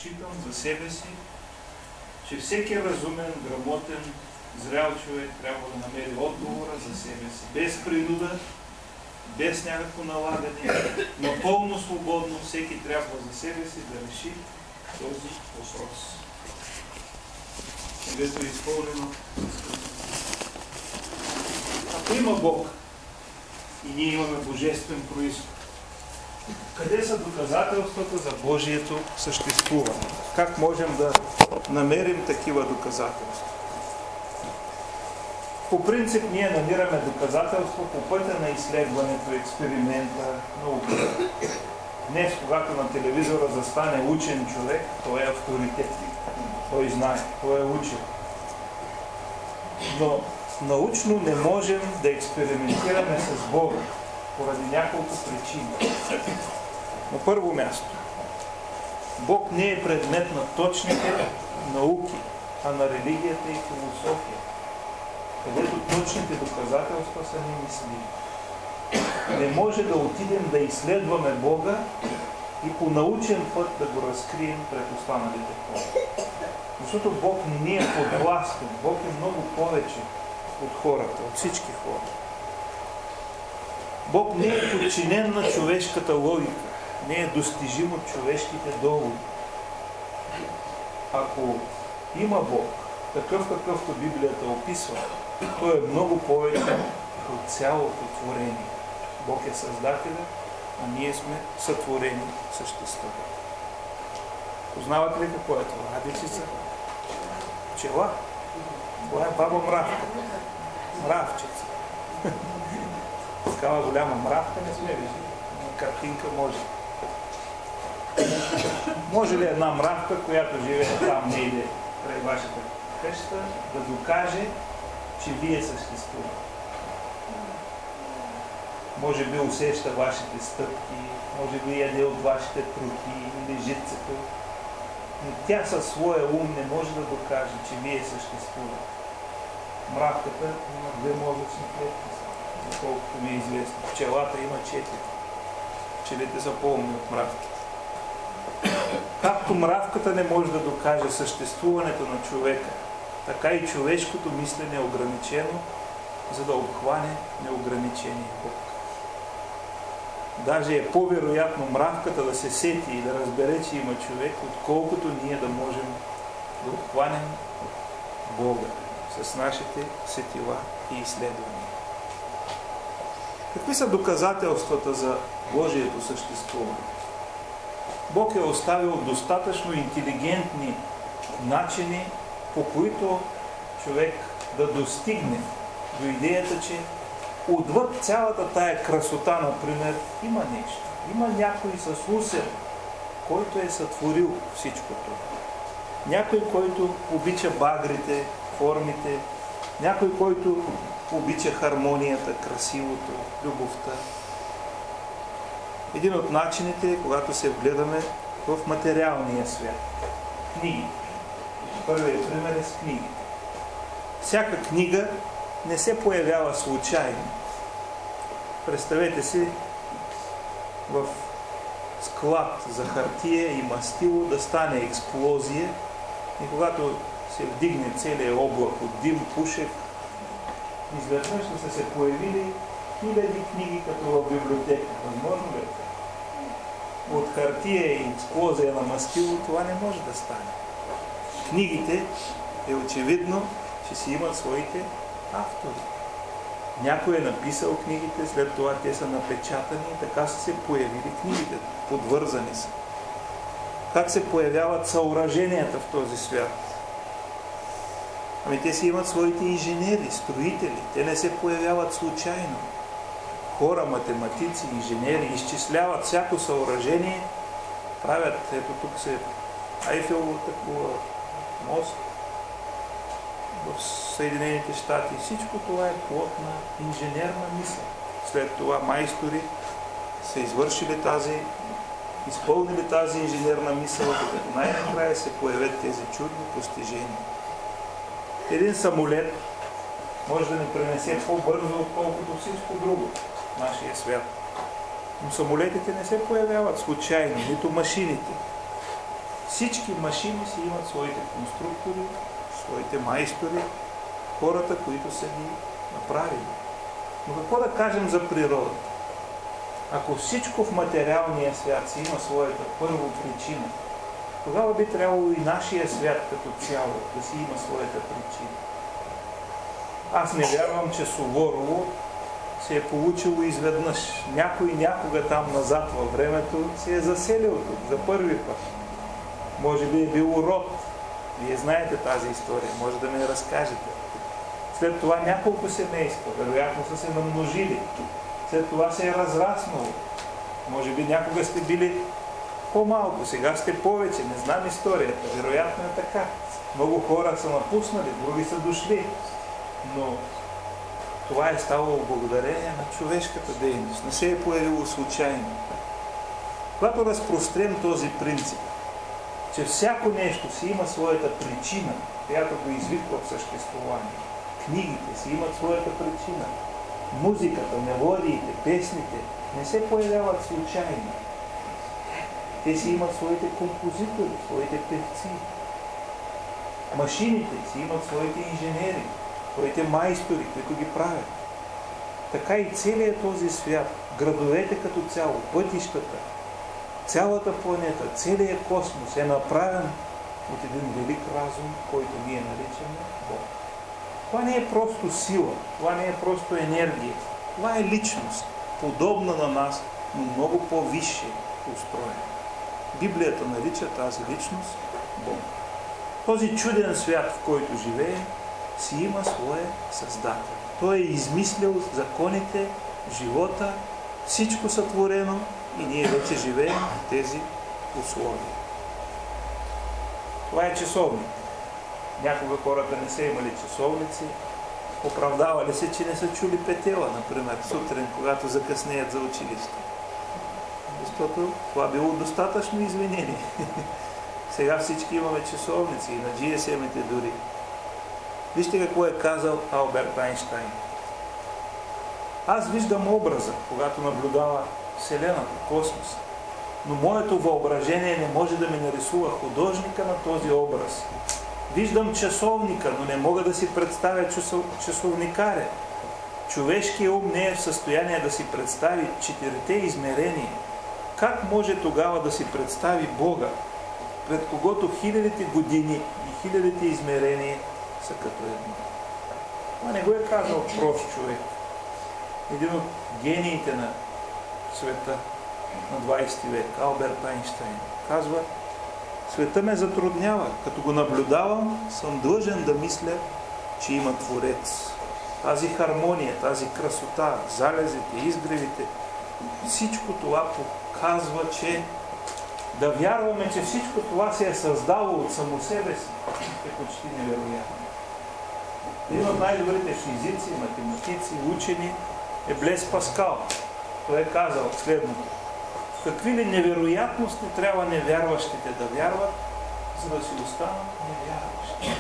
считам за себе си, че всеки разумен, грамотен, зрял човек трябва да намери отговора за себе си. Без принуда, без някакво налагане, напълно свободно, всеки трябва за себе си да реши този въпрос. Където е изпълнено. Ако има Бог и ние имаме божествен произход, къде са доказателствата за Божието съществуване? Как можем да намерим такива доказателства? По принцип ние намираме доказателства по пътя на изследването, експеримента, науката. Днес, когато на телевизора застане учен човек, той е авторитет. Той знае, той е учен. Но научно не можем да експериментираме с Бога поради няколко причини. На първо място, Бог не е предмет на точните науки, а на религията и философия, където точните доказателства са немислими. Не може да отидем да изследваме Бога и по научен път да го разкрием пред останалите хора. Защото Бог не е подвластен. Бог е много повече от хората, от всички хора. Бог не е подчинен на човешката логика. Не е достижим от човешките доводи. Ако има Бог, такъв какъвто Библията описва, той е много повече от цялото творение. Бог е Създателя, а ние сме сътворени същества. Познавате ли какво е това? Радичица? Пчела? Това е баба мравка. Мравчица. Такава голяма мравка не сме виждали. Картинка може. Може ли една мравка, която живее там неиде край вашата къща, да докаже, че вие съществувате? Може би усеща вашите стъпки, може би яде от вашите трохи или житцето. Но тя със своя ум не може да докаже, че вие съществувате. Мравката има 2 мозъчни клетки, колкото ми е известно. Пчелата има 4. Пчелите са по-умни от мравките. Както мравката не може да докаже съществуването на човека, така и човешкото мислене е ограничено, за да обхване неограничения Бог. Даже е по-вероятно мравката да се сети и да разбере, че има човек, отколкото ние да можем да обхванем Бога с нашите сетива и изследвания. Какви са доказателствата за Божието съществуване? Бог е оставил достатъчно интелигентни начини, по които човек да достигне до идеята, че отвъд цялата тая красота, например, има нещо. Има някой с усет, който е сътворил всичко това. Някой, който обича багрите, формите, някой, който обича хармонията, красивото, любовта. Един от начините е, когато се вгледаме в материалния свят. Книги. Първият пример е с книги. Всяка книга не се появява случайно. Представете си в склад за хартия и мастило да стане експлозия и когато се вдигне целият облак от дим, пушек, изведнъж да са се появили хиляди книги като в библиотека. Възможно ли е? От хартия и експлозия на мастило това не може да стане. Книгите е очевидно, че си имат своите автори. Някой е написал книгите, след това те са напечатани и така са се появили книгите, подвързани са. Как се появяват съоръженията в този свят? Ами те си имат своите инженери, строители. Те не се появяват случайно. Хора, математици, инженери изчисляват всяко съоръжение, правят, ето тук се Айфеловата кула, мост в Съединените щати. Всичко това е плод на инженерна мисъл. След това майстори са извършили изпълнили тази инженерна мисъл, като най-накрая се появят тези чудни постижения. Един самолет може да ни пренесе по-бързо, отколкото всичко друго в нашия свят. Но самолетите не се появяват случайно, нито машините. Всички машини си имат своите конструктори, своите майстори, хората, които са ги направили. Но какво да кажем за природата? Ако всичко в материалния свят си има своята първа причина, тогава би трябвало и нашия свят като цяло да си има своята причина. Аз не вярвам, че Суворово се е получило изведнъж. Някой някога там назад във времето се е заселил тук за първи път. Може би е бил род. Вие знаете тази история, може да ми я разкажете. След това няколко семейства, вероятно са се намножили. След това се е разраснало. Може би някога сте били по-малко, сега сте повече, не знам историята. Вероятно е така. Много хора са напуснали, други са дошли. Но това е ставало благодарение на човешката дейност. Не се е появило случайно. Когато разпрострем този принцип, че всяко нещо си има своята причина, която го извиква в съществуване. Книгите си имат своята причина. Музиката, мелодиите, песните не се появяват случайно. Те си имат своите композитори, своите певци. Машините си имат своите инженери, своите майстори, които ги правят. Така и целият този свят, градовете като цяло, пътищата, цялата планета, целият космос е направен от един велик разум, който ние наричаме Бог. Това не е просто сила, това не е просто енергия. Това е личност, подобна на нас, но много по-висше устроена. Библията нарича тази личност Бог. Този чуден свят, в който живеем, си има своя Създател. Той е измислил законите, живота, всичко сътворено и ние вече живеем в тези условия. Това е часовник. Някога хората не са имали часовници, оправдавали се, че не са чули петела, например, сутрин, когато закъснеят за училище. Защото това било достатъчно извинение. Сега всички имаме часовници и на GSM-ите дори. Вижте какво е казал Алберт Айнщайн. Аз виждам образа, когато наблюдава Вселената, космоса. Но моето въображение не може да ми нарисува художника на този образ. Виждам часовника, но не мога да си представя часовникаря. Човешкият ум не е в състояние да си представи четирите измерения. Как може тогава да си представи Бога, пред когото хилядите години и хилядите измерения са като едно? Това не го е казал прост човек. Един от гениите на света на 20 век, Алберт Айнщайн, казва: света ме затруднява. Като го наблюдавам, съм длъжен да мисля, че има Творец. Тази хармония, тази красота, залезите, изгревите, всичко това показва, че да вярваме, че всичко това се е създало от само себе си, е почти невероятно. Един от най-добрите физици, математици, учени е Блес Паскал. Той е казал следното: какви ли невероятности трябва невярващите да вярват, за да си останат невярващи.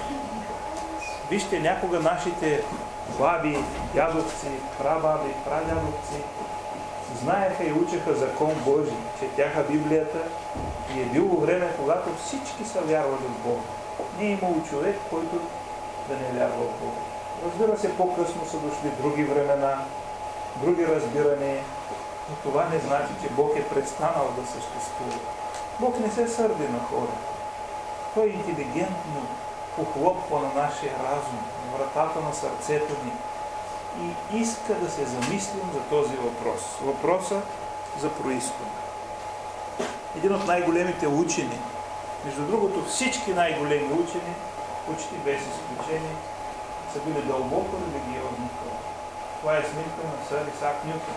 Вижте, някога нашите баби, дядовци, прабаби, прадядовци знаеха и учеха закон Божий, четяха Библията и е било време, когато всички са вярвали в Бога. Не е имало човек, който да не вярва в Бога. Разбира се, по-късно са дошли други времена, други разбирания, но това не значи, че Бог е престанал да съществува. Бог не се сърди на хора. Той интелигентно похлопва на нашия разум, на вратата на сърцето ни и иска да се замислим за този въпрос. Въпроса за произхода. Един от най-големите учени, между другото всички най-големи учени, почти без изключение, са били дълбоко религиозни хора. Това е снимка на сър Исак Нютон.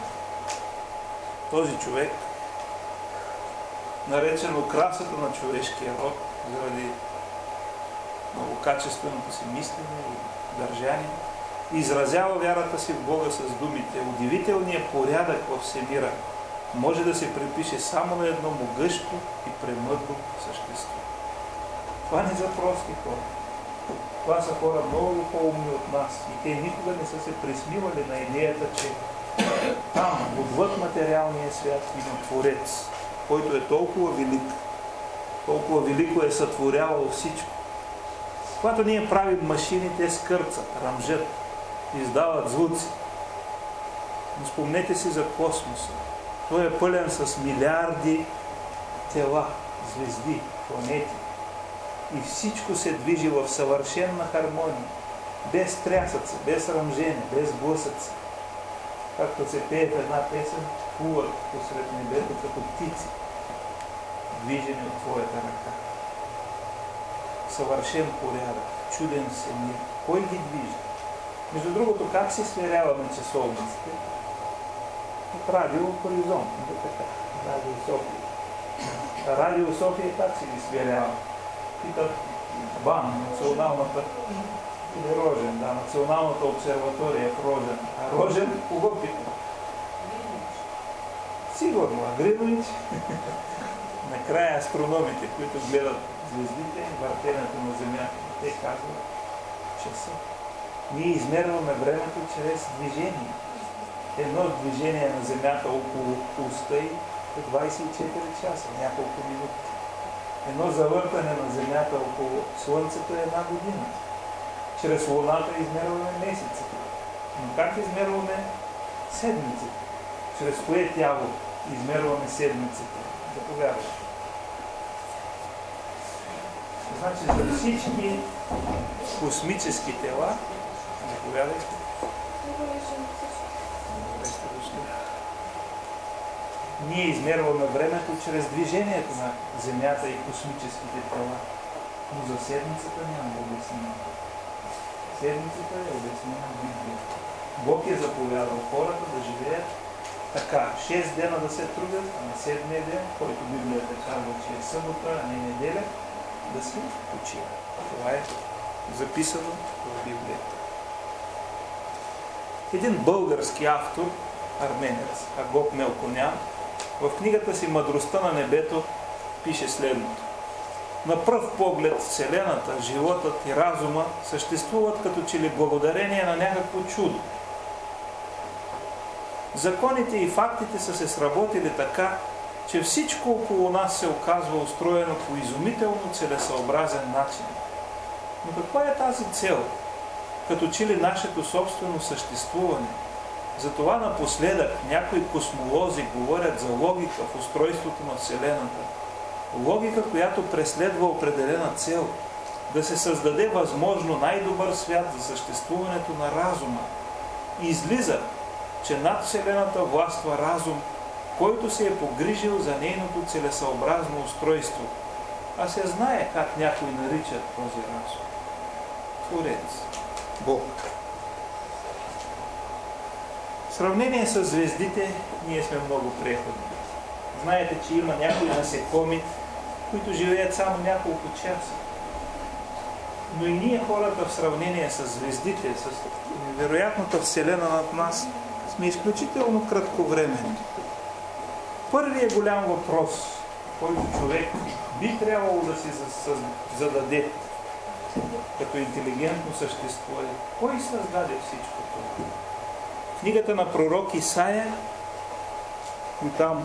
Този човек, наречен украсата на човешкия род, заради многокачественото си мислене и държание, изразява вярата си в Бога с думите: удивителният порядък във всемира може да се припише само на едно могъщо и премъдро същество. Това не са прости хора. Това са хора много по-умни от нас и те никога не са се присмивали на идеята, че там, отвъд материалния свят, има Творец, който е толкова велик, толкова велико е сътворявало всичко. Когато ние правим машини, те скърцат, ръмжат, издават звуци. Но спомнете си за космоса. Той е пълен с милиарди тела, звезди, планети. И всичко се движи в съвършенна хармония. Без трясъци, без ръмжене, без блъсъци. Както се пее в една песен, плуват посред небето като птици, движени от твоята ръка. Съвършен порядък, чуден всемир. Кой ги движи? Между другото, как се сверяваме часовниците? От Радио Хоризонт, така, Радио София. Радио София как си ги сверява? Питат БАН, националната, или Рожен, да, националната обсерватория в Рожен. А Рожен кого пита? Сигурно, а Гринович? Накрая астрономите, които гледат звездите, въртенето на Земята, те казват часа. Ние измерваме времето чрез движение. Едно движение на Земята около уста е 24 часа, няколко минути. Едно завъртане на Земята около Слънцето е една година. Чрез Луната измерваме месеците. Но как измерваме седмиците? Чрез кое тяло измерваме седмиците? Заповядайте. Значи за всички космически тела, заповядайте. Ние измерваме времето чрез движението на Земята и космическите тела. Но за седмицата няма обяснение. Седмицата е обяснена в Библията. Бог е заповядал хората да живеят така. 6 дена да се трудят, а на 7-я ден, който Библията казва, че е събота, а не неделя, да си почиват. Това е записано в Библията. Един български автор, арменец, Агоп Мелконян, в книгата си "Мъдростта на небето" пише следното. На пръв поглед Вселената, животът и разума съществуват като че ли благодарение на някакво чудо. Законите и фактите са се сработили така, че всичко около нас се оказва устроено по изумително целесъобразен начин. Но каква е тази цел? Като че ли нашето собствено съществуване? Затова напоследък някои космолози говорят за логика в устройството на Вселената. Логика, която преследва определена цел – да се създаде възможно най-добър свят за съществуването на разума. И излиза, че над Вселената властва разум, който се е погрижил за нейното целесъобразно устройство. А се знае как някой нарича този разум. Творец. Бог. В сравнение с звездите, ние сме много преходни. Знаете, че има някои насекоми, които живеят само няколко часа. Но и ние хората в сравнение с звездите, с невероятната Вселена над нас, сме изключително кратковременни. Първият голям въпрос, който човек би трябвало да си зададе като интелигентно същество е: кой създаде всичко това? В книгата на пророк Исаия и там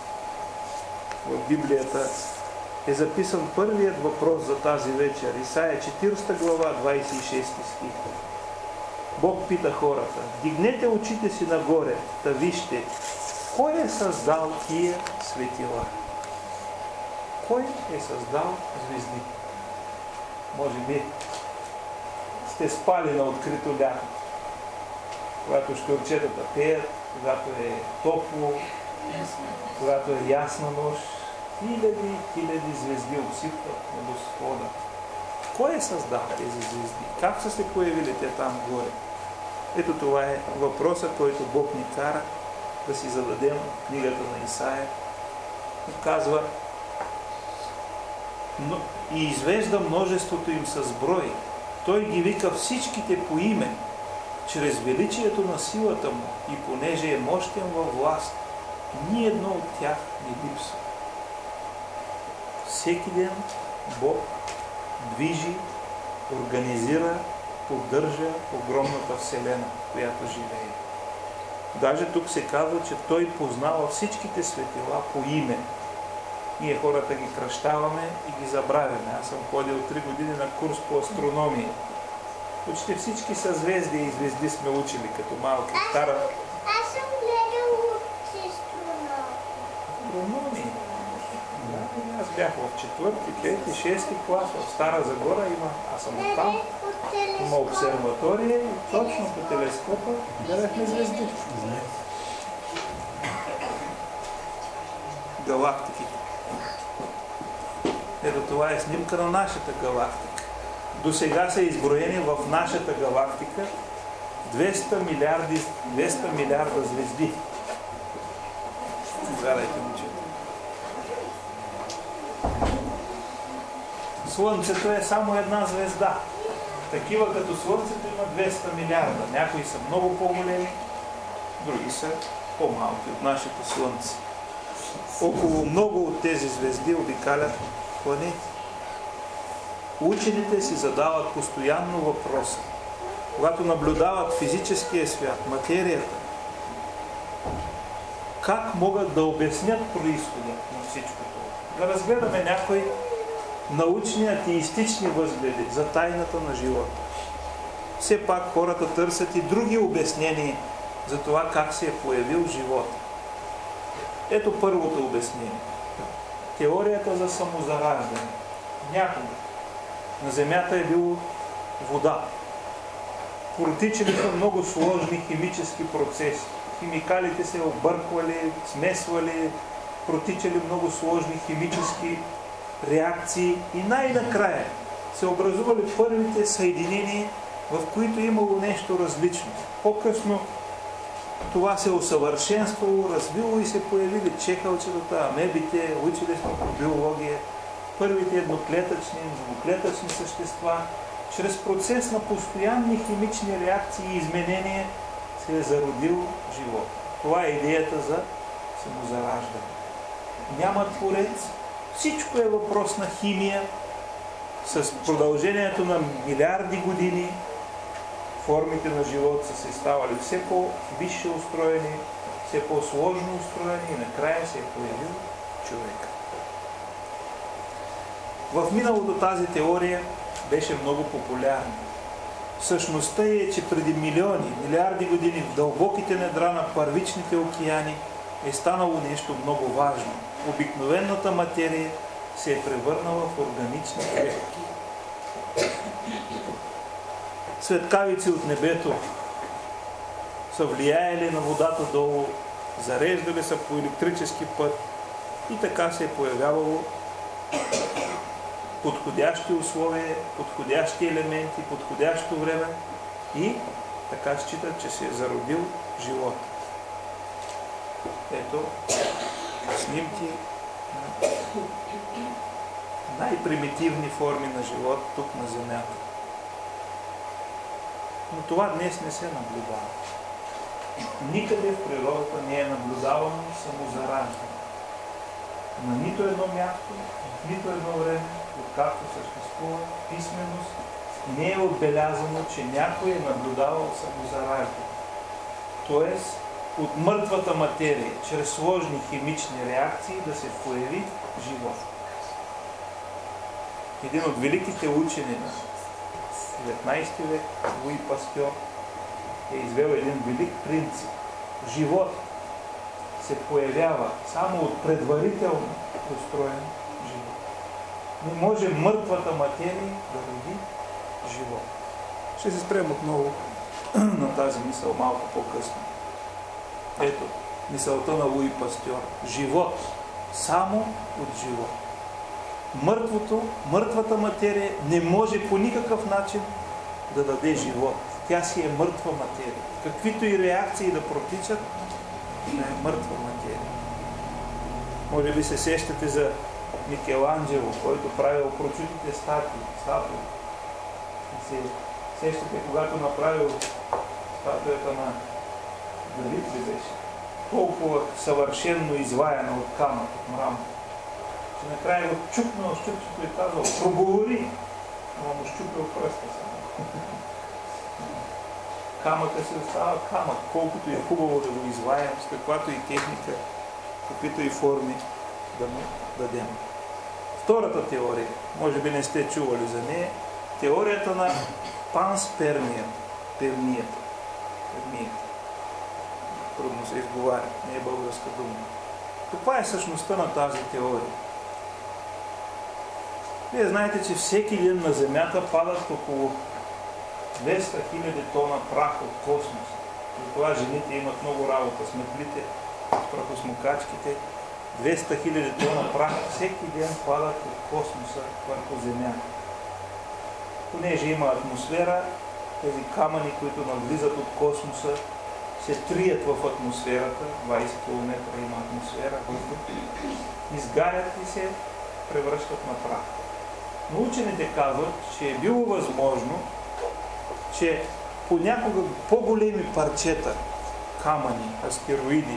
в Библията е записан първият въпрос за тази вечер. Исаия 40 глава, 26 стих. Бог пита хората: дигнете очите си нагоре, да вижте, кой е създал тия светила? Кой е създал звездите? Може би сте спали на открито лято, когато щурчетата пеят, когато е топло, когато е ясна нощ, хиляди звезди обсипват небосвода. Кой е създал тези звезди? Как са се появили те там горе? Ето това е въпросът, който Бог ни кара да си зададем в книгата на Исаия. Казва: и извежда множеството им с брой. Той ги вика всичките по име, чрез величието на силата му, и понеже е мощен във власт, ни едно от тях не липсва. Всеки ден Бог движи, организира, поддържа огромната Вселена, в която живее. Даже тук се казва, че Той познава всичките светила по име. Ние хората ги кръщаваме и ги забравяме. Аз съм ходил 3 години на курс по астрономия. Почти всички съзвездия и звезди сме учили като малки. Аз съм гледал астрономия. Да, аз бях в 4-ти, 5-ти, 6-ти клас в Стара Загора. Аз съм оттам. Има обсерватория и точно по телескопа гледахме звезди. Галактиките. Ето това е снимка на нашата галактика. До сега са изброени в нашата галактика 200 милиарда звезди. Гледайте, момчета. Слънцето е само една звезда. Такива като Слънцето има 200 милиарда. Някои са много по-големи, други са по-малки от нашето Слънце. Около много от тези звезди обикалят планети. Учените си задават постоянно въпроса. Когато наблюдават физическия свят, материята, как могат да обяснят произхода на всичко това? Да разгледаме някои научни атеистични възгледи за тайната на живота. Все пак хората търсят и други обяснения за това как се е появил живота. Ето първото обяснение. Теорията за самозараждане. Някога на Земята е било вода. Протичали са много сложни химически процеси. Химикалите се обърквали, смесвали, протичали много сложни химически реакции и най-накрая се образували първите съединения, в които имало нещо различно. По-късно това се усъвършенствало, развило и се появили чехалчетата, амебите, учили сме по биология, първите едноклетъчни, двуклетъчни същества. Чрез процес на постоянни химични реакции и изменения се е зародил живот. Това е идеята за самозараждане. Няма творец. Всичко е въпрос на химия. С продължението на милиарди години формите на живот са се ставали все по-висше устроени, все по-сложно устроени и накрая се е появил човек. В миналото тази теория беше много популярна. Същността е, че преди милиарди години в дълбоките недра на първичните океани е станало нещо много важно. Обикновената материя се е превърнала в органични клетки. Светкавици от небето са влияели на водата долу, зареждали са по електрически път и така се е появявало подходящи условия, подходящи елементи, подходящо време и така считат, че се е зародил живот. Ето снимки на най-примитивни форми на живот тук на Земята. Но това днес не се наблюдава. Никъде в природата не е наблюдавано самозараждане. На нито едно място, в нито едно време, откакто съществува писменост, не е отбелязано, че някой е наблюдавал самозараждане. Тоест, от мъртвата материя, чрез сложни химични реакции, да се появи живот. Един от великите учени на 19 век, Луи Пастьор, е извел един велик принцип. Живот се появява само от предварително устроен живот. Не може мъртвата материя да роди живот. Ще се спрем отново на тази мисъл малко по-късно. Ето, мисълта на Луи Пастьор. Живот само от живот. Мъртвата материя не може по никакъв начин да даде живот. Тя си е мъртва материя. Каквито и реакции да протичат, тя е мъртва материя. Може би се сещате за Микеланджело, който правил прочутите статуи. Се сещате, когато направил статуята на Давид ли беше? Толкова съвършенно изваяна от камък, от мрамор. Че накрая го чукнал щупчето и казал: проговори! Ама му щупил пръста само. Камъка се остава камък, колкото е хубаво да го изваем, с каквато и техника, каквито и форми да му дадем. Втората теория, може би не сте чували за нея, теорията на панспермията. Пермията. Трудно се изговаря, не е българска дума. Каква е същността на тази теория? Вие знаете, че всеки ден на Земята падат около 200 000 тона прах от космоса. Затова жените имат много работа с метлите, с прахосмокачките. 200 000 тона прах всеки ден падат от космоса върху Земята. Понеже има атмосфера, тези камъни, които навлизат от космоса, се трият в атмосферата, 20 км има атмосфера, изгарят и се превръщат на прах. Но учените казват, че е било възможно, че понякога по-големи парчета, камъни, астероиди,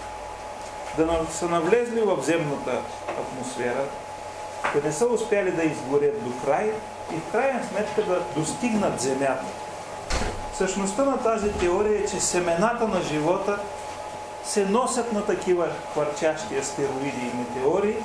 да са навлезли в земната атмосфера, да не са успяли да изгорят до край и в крайна сметка да достигнат Земята. Същността на тази теория е, че семената на живота се носят на такива хвърчащи астероиди и метеори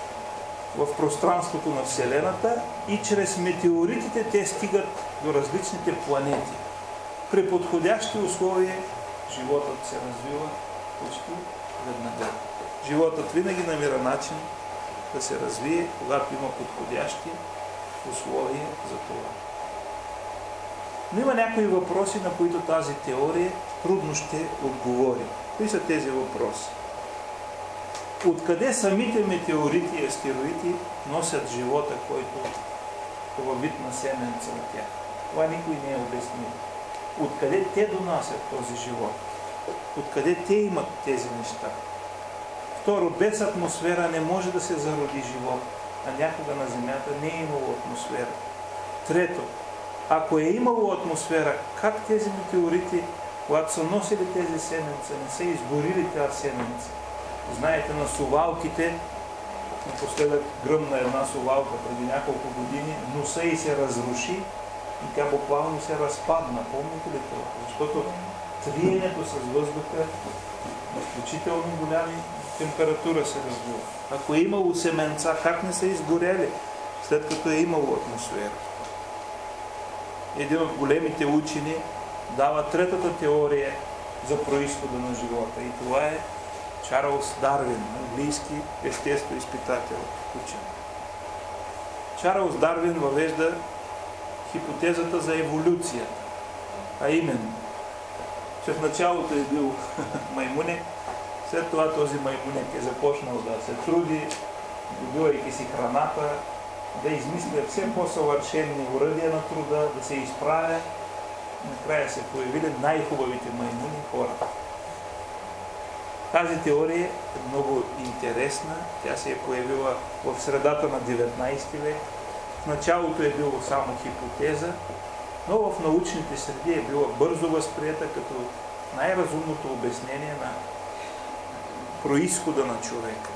в пространството на Вселената и чрез метеоритите те стигат до различните планети. При подходящи условия животът се развива почти веднага. Животът винаги намира начин да се развие, когато има подходящи условия за това. Но има някои въпроси, на които тази теория трудно ще отговори. Кои са тези въпроси? Откъде самите метеорити и астероиди носят живота, който е във вид на семенца от тях? Това никой не е обяснил. Откъде те донасят този живот? Откъде те имат тези неща? Второ, без атмосфера не може да се зароди живот, а някога на Земята не е имало атмосфера. Трето, ако е имало атмосфера, как тези метеорити, когато са носили тези семенца, не са изгорили тази семенца? Знаете, на совалките, напоследък гръмна една совалка преди няколко години, носа и се разруши и тя буквално се разпадна. Помните ли това? Защото триенето с въздуха на изключително голями температура се развива. Ако е имало семенца, как не са изгорели, след като е имало атмосфера? Един от големите учени дава третата теория за произхода на живота. И това е Чарлз Дарвин, английски естествоизпитател, учен. Чарлз Дарвин въвежда хипотезата за еволюцията, а именно, че в началото е бил маймунек, след това този маймунек е започнал да се труди, добивайки си храната, да измисля все по-съвършенни уръдия на труда, да се изправя. Накрая се появили най-хубавите маймуни хората. Тази теория е много интересна. Тя се е появила в средата на 19 век. В началото е било само хипотеза, но в научните среди е била бързо възприета като най-разумното обяснение на произхода на човека.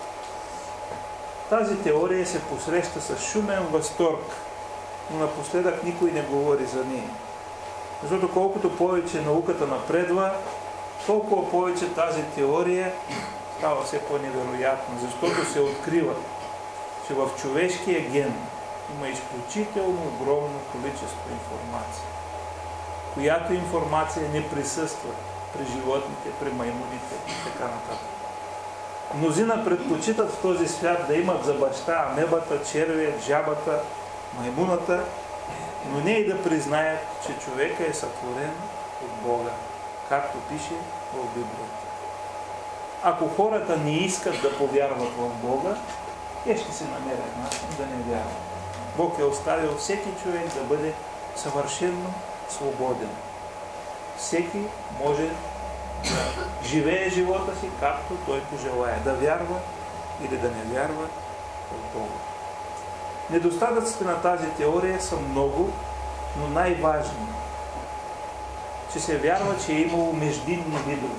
Тази теория се посреща с шумен възторг, но напоследък никой не говори за нея. Защото колкото повече науката напредва, толкова повече тази теория става все по-невероятна, защото се открива, че в човешкия ген има изключително огромно количество информация, която информация не присъства при животните, при маймуните и така нататък. Мнозина предпочитат в този свят да имат за баща амебата, червия, жабата, маймуната, но не и да признаят, че човека е сътворен от Бога, както пише в Библията. Ако хората не искат да повярват в Бога, те ще се намерят начин да не вярват. Бог е оставил всеки човек да бъде съвършено свободен. Всеки може да живее живота си, както той пожелае. Да вярва или да не вярва в Бога. Недостатъците на тази теория са много, но най-важни, че се вярва, че е имало междинни видове.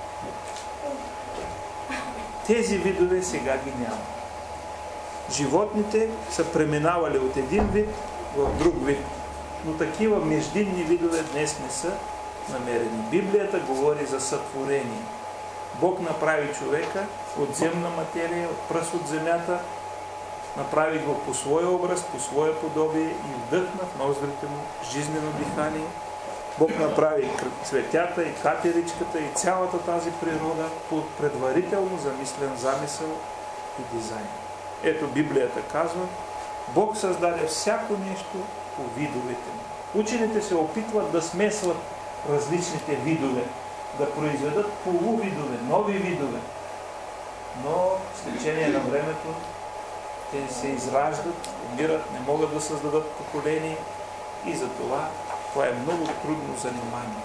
Тези видове сега ги няма. Животните са преминавали от един вид в друг вид, но такива междинни видове днес не са намерени. Библията говори за сътворение. Бог направи човека от земна материя, от пръст от земята, направи го по своя образ, по своя подобие и вдъхна в ноздрите му жизнено дихание. Бог направи цветята и катеричката и цялата тази природа по предварително замислен замисъл и дизайн. Ето Библията казва, Бог създаде всяко нещо по видовете му. Учените се опитват да смесват различните видове, да произведат полувидове, нови видове. Но с течение на времето те се израждат, умират, не могат да създадат поколение и затова това е много трудно занимание.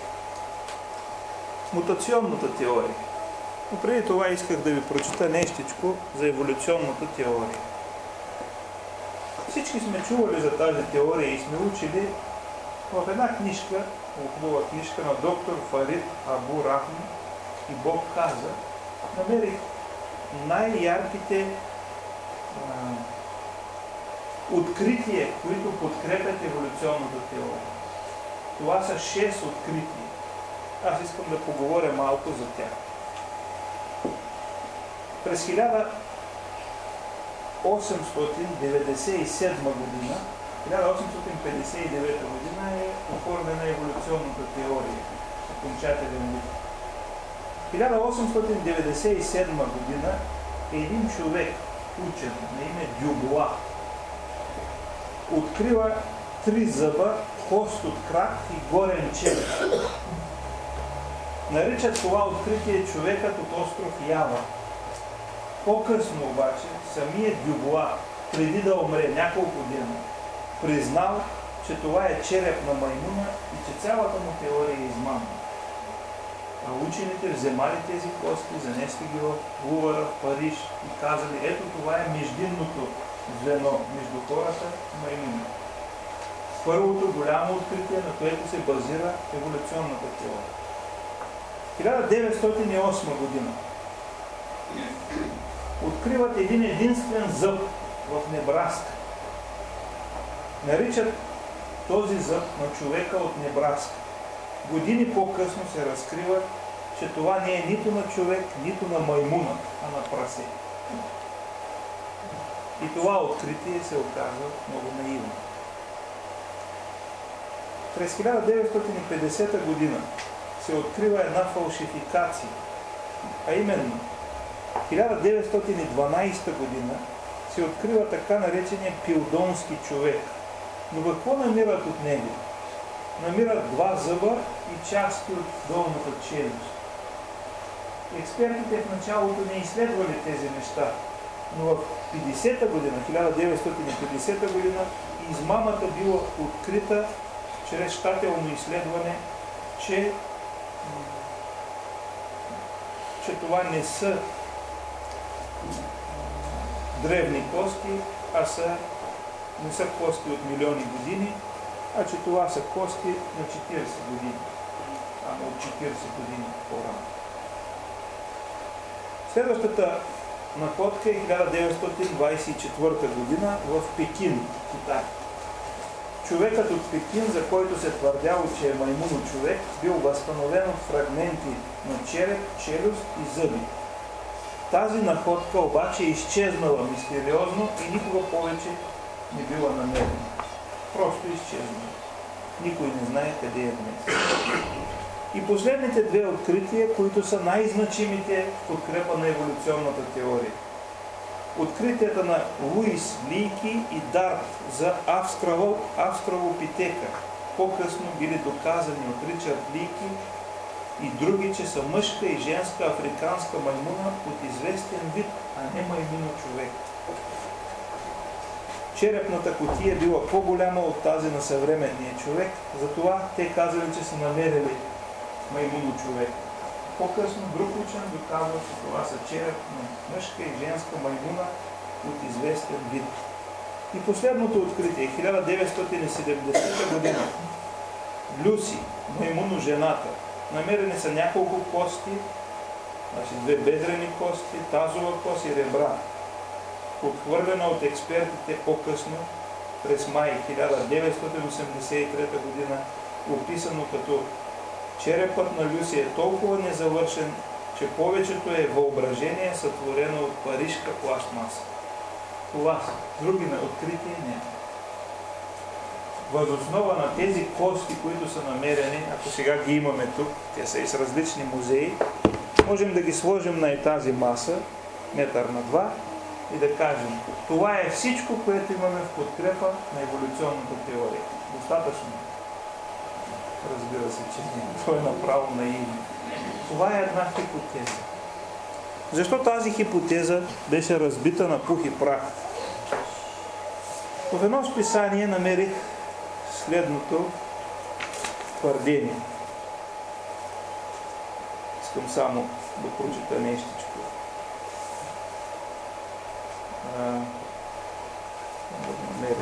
Мутационната теория. Но преди това исках да ви прочита нещичко за еволюционната теория. Всички сме чували за тази теория и сме учили в една книжка, хубава книжка на доктор Фарид Абу Рахм и Бог каза, намерих най-ярките открития, които подкрепят еволюционната теория. Това са 6 открития. Аз искам да поговоря малко за тях. През 1897 година, 1859 година е оформена еволюционната теория, окончателен вид. 1897 година един човек, учен на име Дюбуа, открива 3 зъба, кост от крак и горен челюст. Наричат това откритие човекът от остров Ява. По-късно обаче, самият Дюбуа, преди да умре няколко дена, признал, че това е череп на маймуна и че цялата му теория е измамна. А учените вземали тези кости, занесли ги в Лувъра, в Париж и казали, ето това е междинното звено между хората и маймуна. Първото голямо откритие, на което се базира еволюционната теория. 1908 година откриват един единствен зъб в Небраска. Наричат този зъб на човека от Небраска. Години по-късно се разкрива, че това не е нито на човек, нито на маймуна, а на прасе. И това откритие се оказва много наивно. През 1950 година се открива една фалшификация, а именно 1912 година се открива така наречения пилдонски човек. Но какво намират от него? Намират 2 зъба и части от долната челюст. Експертите в началото не изследвали тези неща, но в 50-та година, 1950 година, измамата била открита чрез щателно изследване, че това не са древни кости, не са кости от милиони години, а че това са кости на 40 години, от 40 години по-рано. Следващата находка е 1924 година в Пекин, Китай. Човекът от Пекин, за който се твърдяло, че е маймуно-човек, бил възстановен от фрагменти на череп, челюст и зъби. Тази находка обаче е изчезнала мистериозно и никога повече не била намерена. Просто изчезнала. Никой не знае къде е днес. И последните 2 открития, които са най-значимите в подкрепа на еволюционната теория. Откритията на Луис Лийки и Дарт за австралопитека, по-късно били доказани от Ричард Лийки и други, че са мъжка и женска африканска маймуна от известен вид, а не маймуно-човек. Черепната кутия била по-голяма от тази на съвременния човек, затова те казали, че са намерили маймуно-човек. По-късно друг учен доказва, че това са череп на мъжка и женска маймуна от известен вид. И последното откритие, 1970 година. Люси, маймуно-жената. Намерени са няколко кости, значи 2 бедрени кости, тазова кост и ребра. Отхвърлена от експертите по-късно, през май 1983 година, описано като черепът на Люси е толкова незавършен, че повечето е въображение, сътворено от парижка пластмаса. Това са. Други на откритие няма. Въз основа на тези кости, които са намерени, ако сега ги имаме тук, те са и с различни музеи, можем да ги сложим на тази маса, метър на 2, и да кажем, това е всичко, което имаме в подкрепа на еволюционната теория. Достатъчно. Разбира се, че това е направо наивно. Това е една хипотеза. Защо тази хипотеза беше разбита на пух и прах? В едно списание намерих следното твърдение. Искам само да прочита нещичко. Да намеря.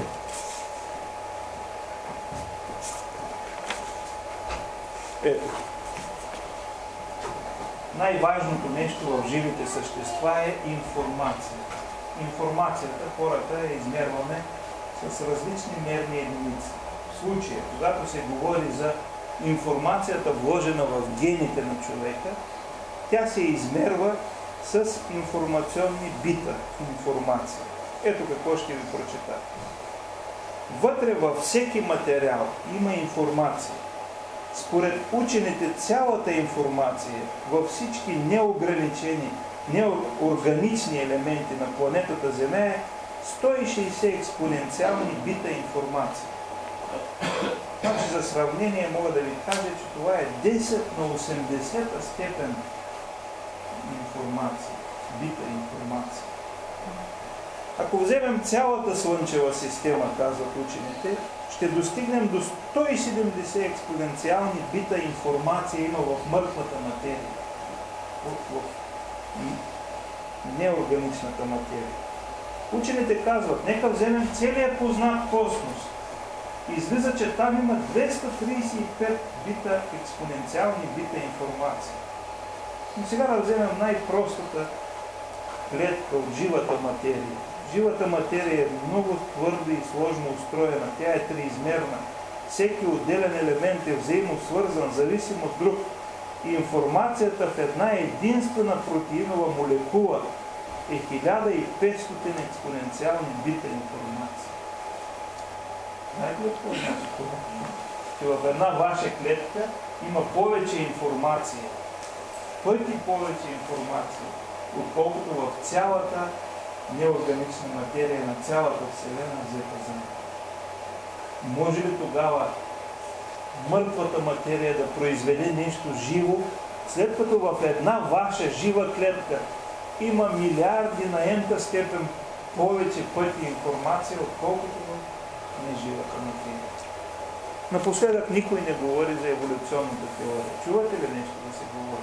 Ето. Най-важното нещо в живите същества е информация. Информацията, хората я измерваме с различни мерни единици. В случая, когато се говори за информацията, вложена в гените на човека, тя се измерва с информационни бита информация. Ето какво ще ви прочета. Вътре във всеки материал има информация. Според учените, цялата информация във всички неограничени, неорганични елементи на планетата Земя е 160 експоненциални бита информация. Значи за сравнение мога да ви кажа, че това е 10 на 80-та степен информация, бита информация. Ако вземем цялата Слънчева система, казват учените, ще достигнем до 170 експоненциални бита информация има в мъртвата материя, в неорганичната материя. Учените казват, нека вземем целият познат космос. Излиза, че там има 235 бита експоненциални бита информация. Но сега да вземем най-простата клетка от живата материя. Живата материя е много твърда и сложно устроена. Тя е триизмерна. Всеки отделен елемент е взаимосвързан, зависим от друг. И информацията в една единствена протеинова молекула е 1500 експоненциални бита информация. Знаете ли какво значи това? Че в една ваша клетка има повече информация. Пъти повече информация, отколкото в цялата неорганична материя на цялата Вселена взета Земя. Може ли тогава мъртвата материя да произведе нещо живо, след като в една ваша жива клетка има милиарди на n-та степен повече пъти информация, отколкото в неживата материя? Напоследък никой не говори за еволюционната теория. Чувате ли нещо да се говори?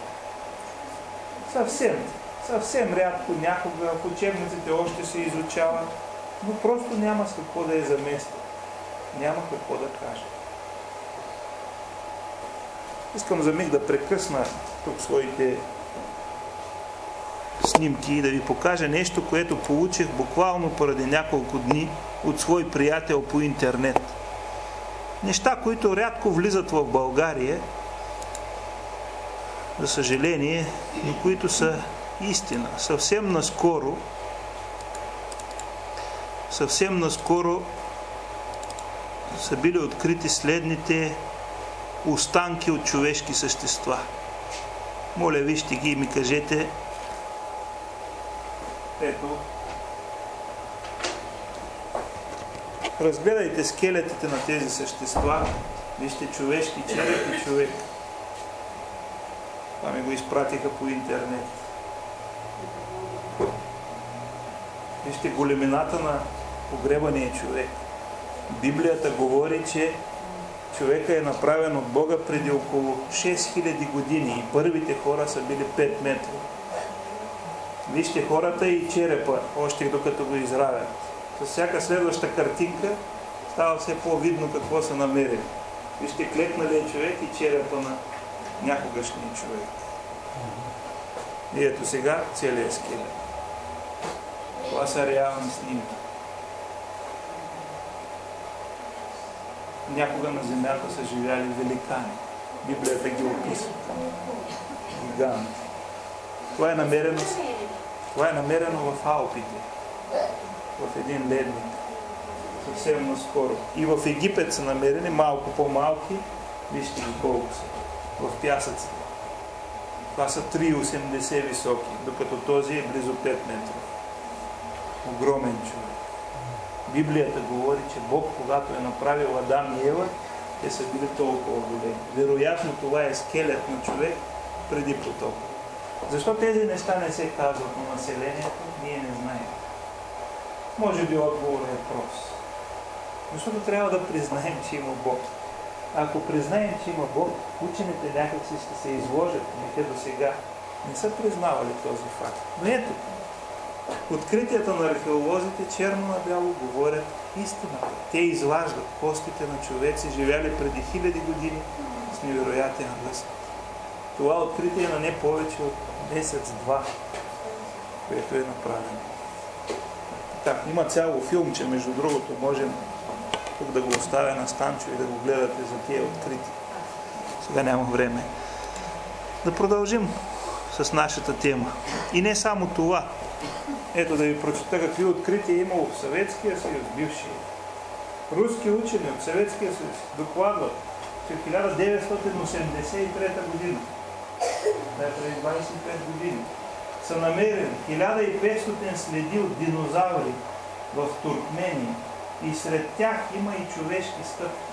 Съвсем рядко, някога в учебниците още се изучава, но просто няма с какво да я замести. Няма какво да кажа. Искам за миг да прекъсна тук своите снимки и да ви покажа нещо, което получих буквално поради няколко дни от свой приятел по интернет. Неща, които рядко влизат в България, за съжаление, но които са истина. Съвсем наскоро са били открити следните останки от човешки същества. Моля, вижте ги и ми кажете. Ето. Разгледайте скелетите на тези същества. Вижте човешки череп и човек. Това ми го изпратиха по интернет. Вижте големината на погребания човек. Библията говори, че човека е направен от Бога преди около 6000 години и първите хора са били 5 метра. Вижте хората и черепа, още докато го изравят. С всяка следваща картинка става все по-видно какво са намерили. Вижте клекналия човек и черепа на някогашния човек. И ето сега целият скелет. Това са реални снимки. Някога на земята са живяли великани. Библията ги описва. Гиганти. Това е намерено в Алпите, в един ледник, съвсем наскоро. И в Египет са намерени малко по-малки, вижте ги колко са, в пясъците. Това са 3,80 високи, докато този е близо 5 метра. Огромен човек. Библията говори, че Бог, когато е направил Адам и Ева, те са били толкова големи. Вероятно това е скелет на човек преди потопа. Защо тези неща не се казват на населението, ние не знаем. Може би отговорът е прост. Защото трябва да признаем, че има Бог. Ако признаем, че има Бог, учените някакси ще се изложат, но те до сега не са признавали този факт. Но ето, откритията на археолозите черно на бяло говорят истината. Те изваждат костите на човеци, живяли преди хиляди години с невероятен ръст. Това откритие на не повече от месец-два, което е направено. Так, има цяло филмче, между другото, можем тук да го оставя на Станчо и да го гледате за тия открити. Сега няма време. Да продължим с нашата тема. И не само това. Ето да ви прочета какви открития имало в Съветския съюз, бившия. Руски учени от Съветския съюз докладват, че в 1983 година, преди 25 години, са намерени 1500 следи от динозаври в Туркмения и сред тях има и човешки стъпки.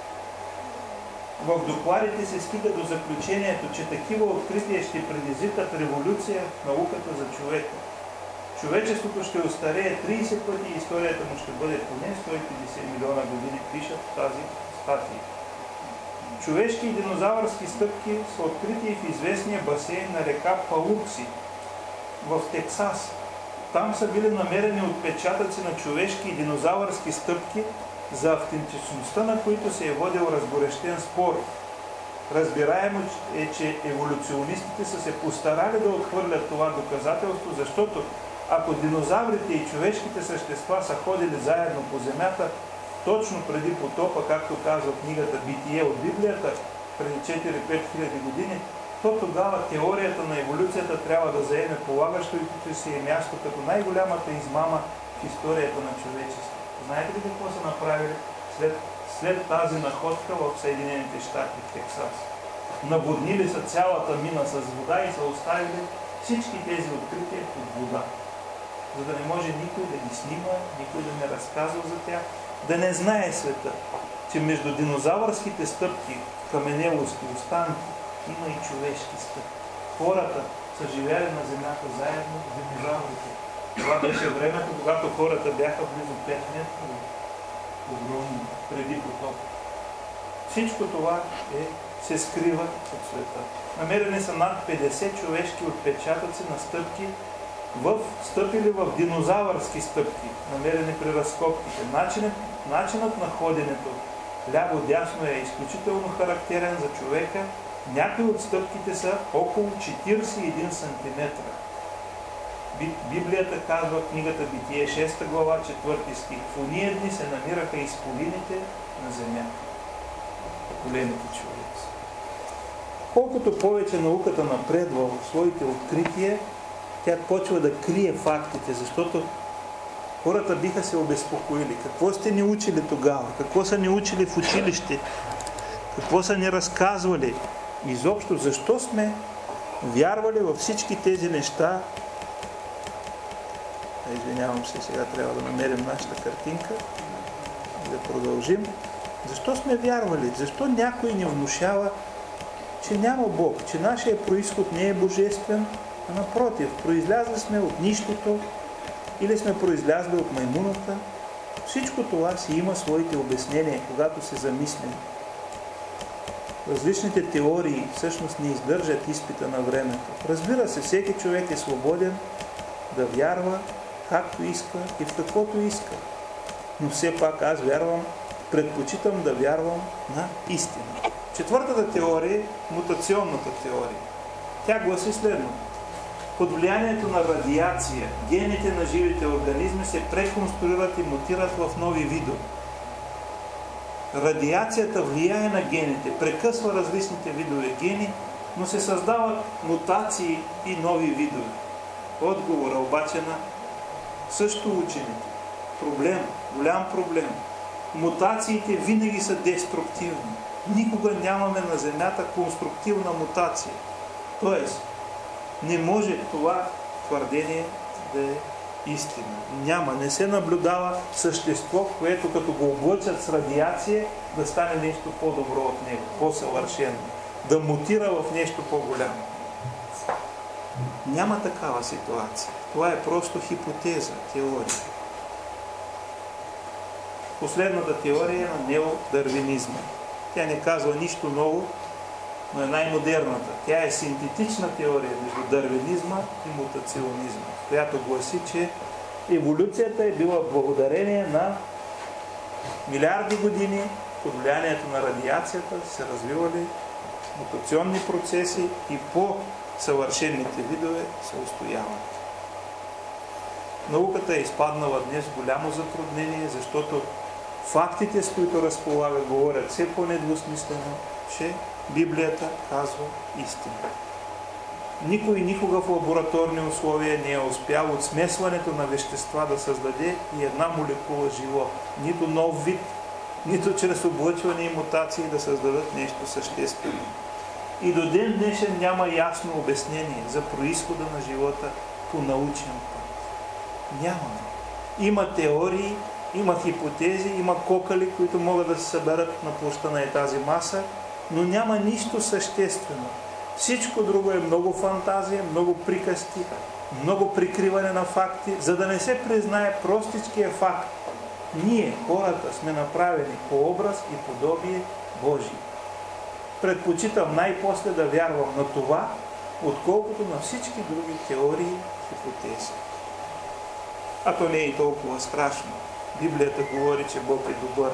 В докладите се стига до заключението, че такива открития ще предизвикат революция в науката за човека. Човечеството ще остарее 30 пъти и историята му ще бъде поне 150 милиона години, пишат в тази статия. Човешки и динозавърски стъпки са открити в известния басейн на река Палукси в Тексас. Там са били намерени отпечатъци на човешки и динозавърски стъпки, за автентичността на които се е водил разгорещен спор. Разбираемо е, че еволюционистите са се постарали да отхвърлят това доказателство, защото ако динозаврите и човешките същества са ходили заедно по земята, точно преди потопа, както казва книгата Битие от Библията, преди 4-5 хиляди години, то тогава теорията на еволюцията трябва да заеме полагащото си място като най-голямата измама в историята на човечеството. Знаете ли какво са направили след тази находка в Съединените щати, в Тексас? Наводнили са цялата мина с вода и са оставили всички тези открития под вода. За да не може никой да ги снима, никой да не разказва за тях, да не знае света, че между динозавърските стъпки, каменелости, останки, има и човешки стъпки. Хората са живяли на земята заедно с динозаврите. Това беше времето, когато хората бяха близо 5 метра, огромни, преди потоп. Всичко това се скрива от света. Намерени са над 50 човешки отпечатъци на стъпки, стъпили в динозавърски стъпки, намерени при разкопките. Начинът на ходенето ляво-дясно е изключително характерен за човека. Някои от стъпките са около 41 см. Библията казва в книгата Битие, 6 глава, 4 стих. В ония дни се намираха изполините на земята. Големите човеци. Колкото повече науката напредва в своите открития, тя почва да крие фактите, защото хората биха се обезпокоили. Какво сте ни учили тогава? Какво са ни учили в училище? Какво са ни разказвали? Изобщо, защо сме вярвали във всички тези неща? Извинявам се, сега трябва да намерим нашата картинка и да продължим. Защо сме вярвали? Защо някой ни внушава, че няма Бог, че нашия произход не е божествен, а напротив, произлязли сме от нищото или сме произлязли от маймуната? Всичко това си има своите обяснения, когато се замислим. Различните теории всъщност не издържат изпита на времето. Разбира се, всеки човек е свободен да вярва както иска и в каквото иска. Но все пак аз предпочитам да вярвам на истина. Четвъртата теория е мутационната теория. Тя гласи следното. Под влиянието на радиация, гените на живите организми се преконструират и мутират в нови видове. Радиацията влияе на гените, прекъсва различните видове гени но се създават мутации и нови видове. Отговора обаче на също учените. Проблем, голям проблем. Мутациите винаги са деструктивни. Никога нямаме на Земята конструктивна мутация. Тоест, не може това твърдение да е истина. Няма, не се наблюдава същество, което като го облъчат с радиация, да стане нещо по-добро от него, по-съвършено, да мутира в нещо по-голямо. Няма такава ситуация. Това е просто хипотеза, теория. Последната теория е на неодарвинизма. Тя не казва нищо ново, но е най-модерната. Тя е синтетична теория между дарвинизма и мутационизма, която гласи, че еволюцията е била благодарение на милиарди години под влиянието на радиацията се развивали мутационни процеси и по-съвършените видове се устояват. Науката е изпаднала днес в голямо затруднение, защото фактите, с които разполага, говорят все по-недвусмислено, че Библията казва истина. Никой никога в лабораторни условия не е успял от смесването на вещества да създаде и една молекула живот. Нито нов вид, нито чрез облъчване и мутации да създадат нещо съществено. И до ден днешен няма ясно обяснение за произхода на живота по научен път. Нямаме. Има теории, има хипотези, има кокали, които могат да се съберат на площта на тази маса, но няма нищо съществено. Всичко друго е много фантазия, много приказки, много прикриване на факти, за да не се признае простичкия факт. Ние, хората, сме направени по образ и подобие Божие. Предпочитам най-после да вярвам на това, отколкото на всички други теории и хипотези. А то не е и толкова страшно. Библията говори, че Бог е добър.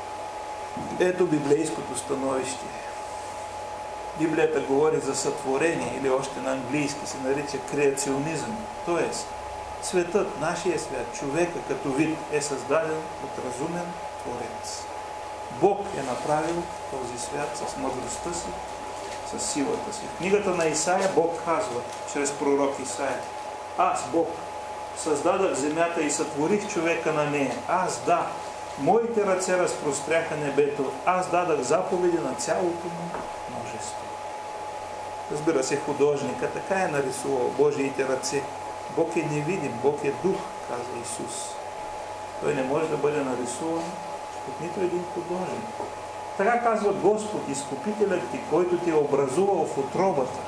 Ето библейското становище. Библията говори за сътворение, или още на английски се нарича креационизъм. Тоест, светът, нашия свят, човека като вид е създаден от разумен творец. Бог е направил този свят с мъдростта си, с силата си. В книгата на Исаия Бог казва, чрез пророк Исаия: аз, Бог, създадах земята и сътворих човека на нея. Аз, да, моите ръце разпростряха небето. Аз дадах заповеди на цялото му множество. Разбира се, художника така е нарисувал Божиите ръце. Бог е невидим, Бог е дух, казва Исус. Той не може да бъде нарисуван от нито един художник. Така казва Господ, изкупителят ти, който ти е образувал в утробата.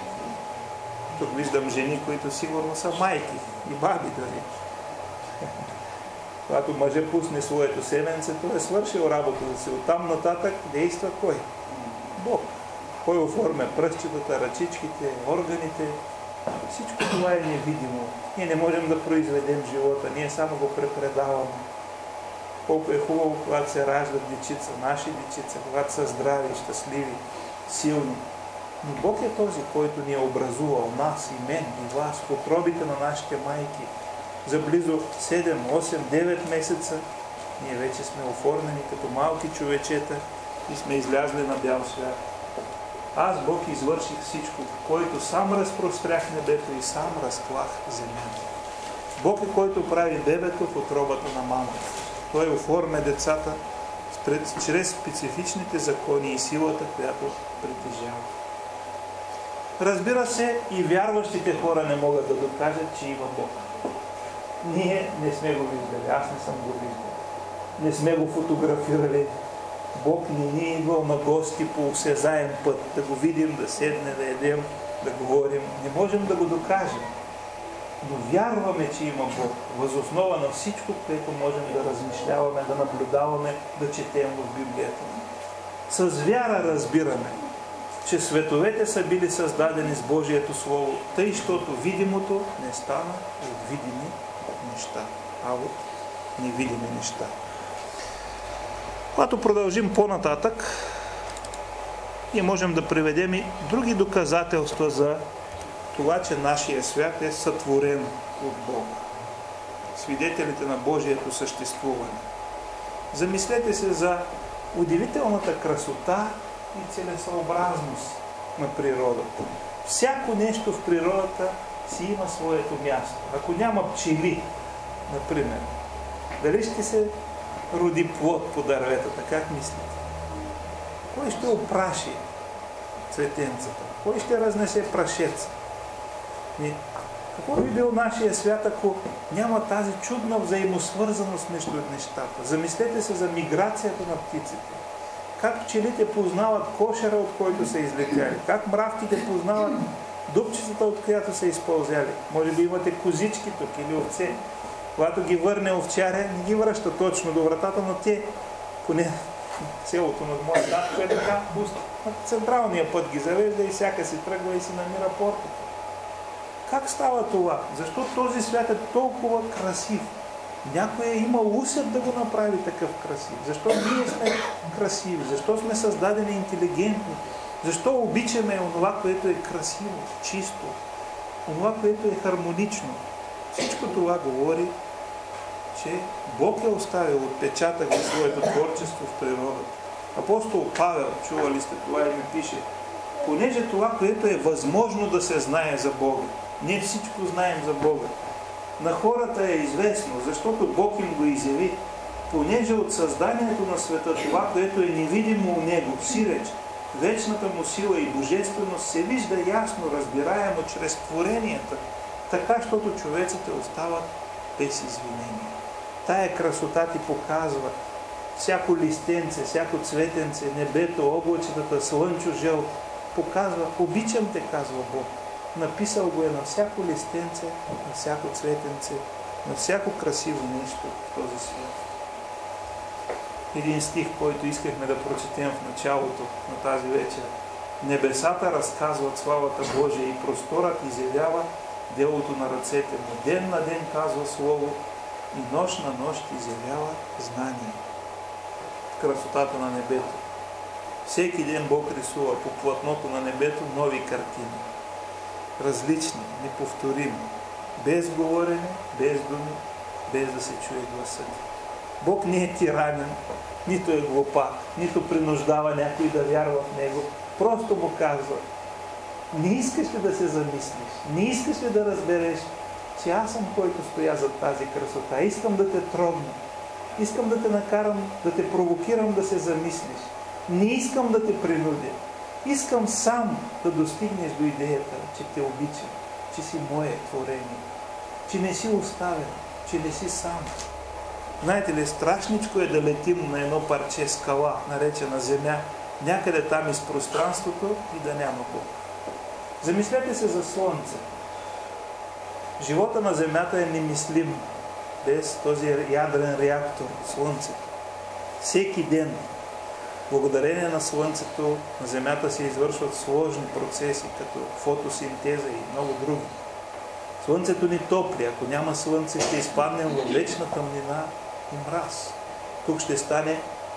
Тук виждам жени, които сигурно са майки и баби дори. Когато мъже пусне своето семенце, той е свършил работата си. Оттам нататък действа кой? Бог. Кой оформя пръстчетата, ръчичките, органите. Всичко това е невидимо. Ние не можем да произведем живота, ние само го препредаваме. Колко е хубаво, когато се раждат дечица, наши дечица, когато са здрави, щастливи, силни. Но Бог е този, който ни е образувал, нас и мен и вас, в утробите на нашите майки. За близо 7, 8, 9 месеца ние вече сме оформени като малки човечета и сме излязли на бял свят. Аз, Бог, извърших всичко, който сам разпрострях небето и сам разклах земята. Бог е, който прави бебето в утробата на мамата. Той оформя децата чрез специфичните закони и силата, която притежава. Разбира се, и вярващите хора не могат да докажат, че има Бог. Ние не сме го виждали, аз не съм го виждал. Не сме го фотографирали. Бог не ни е идвал на гости по осезаем път, да го видим, да седне, да едем, да говорим. Не можем да го докажем. Но вярваме, че има Бог. Въз основа на всичко, което можем да размишляваме, да наблюдаваме, да четем в Библията. С вяра разбираме, че световете са били създадени с Божието Слово, тъй, щото видимото не стана от видими неща, а от невидими неща. Когато продължим по-нататък, ние можем да приведем и други доказателства за това, че нашия свят е сътворен от Бога. Свидетелите на Божието съществуване. Замислете се за удивителната красота и целесъобразност на природата. Всяко нещо в природата си има своето място. Ако няма пчели, например, дали ще се роди плод по дърветата? Как мислите? Кой ще опраши цветенцата? Кой ще разнесе прашеца? Какво би бил нашия свят, ако няма тази чудна взаимосвързаност между нещата? Замислете се за миграцията на птиците. Как пчелите познават кошера, от който са излетяли? Как мравките познават дупчицата, от която са изпълзяли? Може би имате козички тук или овце. Когато ги върне овчаря, не ги връща точно до вратата, но те, поне селото на моя татко е така, на централния път ги завежда и всяка си тръгва и си намира портата. Как става това? Защо този свят е толкова красив? Някой е имал усет да го направи такъв красив. Защо ние сме красиви? Защо сме създадени интелигентни? Защо обичаме онова, което е красиво, чисто? Онова, което е хармонично? Всичко това говори, че Бог е оставил отпечатък за своето творчество в природата. Апостол Павел, чували сте това, и ми пише: понеже това, което е възможно да се знае за Бога, ние всичко знаем за Бога. На хората е известно, защото Бог им го изяви, понеже от създанието на света това, което е невидимо у Него, сиреч, вечната му сила и божественост се вижда ясно, разбираемо чрез творенията, така, защото човеците остават без извинение. Тая красота ти показва всяко листенце, всяко цветенце, небето, облачетата, слънчо, жълт. Показва: обичам те, казва Бог. Написал го е на всяко листенце, на всяко цветенце, на всяко красиво нещо в този свят. Един стих, който искахме да прочетем в началото на тази вечер. Небесата разказват славата Божия и просторът изявява делото на ръцете му. Ден на ден казва слово и нощ на нощ изявява знание. Красотата на небето. Всеки ден Бог рисува по платното на небето нови картини. Различни, неповторими. Без говорене, без думи, без да се чуе гласът. Бог не е тиранен, нито е глупак, нито принуждава някой да вярва в Него. Просто му казва: не искаш ли да се замислиш? Не искаш ли да разбереш, че аз съм, който стоя зад тази красота? Искам да те трогна. Искам да те накарам, да те провокирам да се замислиш. Не искам да те принудя. Искам сам да достигнеш до идеята, че те обичам, че си мое творение, че не си оставен, че не си сам. Знаете ли, страшничко е да летим на едно парче скала, наречена земя, някъде там из пространството и да няма Бог. Замислете се за Слънце. Живота на Земята е немислим без този ядрен реактор, Слънцето. Всеки ден, благодарение на Слънцето, на Земята се извършват сложни процеси, като фотосинтеза и много други. Слънцето ни топли. Ако няма Слънце, ще изпаднем в вечна тъмнина и мраз. Тук ще стане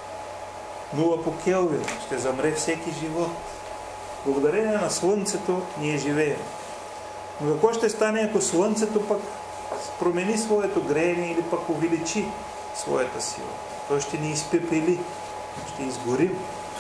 0 по Келвин. Ще замре всеки живот. Благодарение на Слънцето ние живеем. Но какво ще стане, ако Слънцето пък промени своето греене или пък увеличи своята сила? Той ще ни изпепели. Ще изгорим.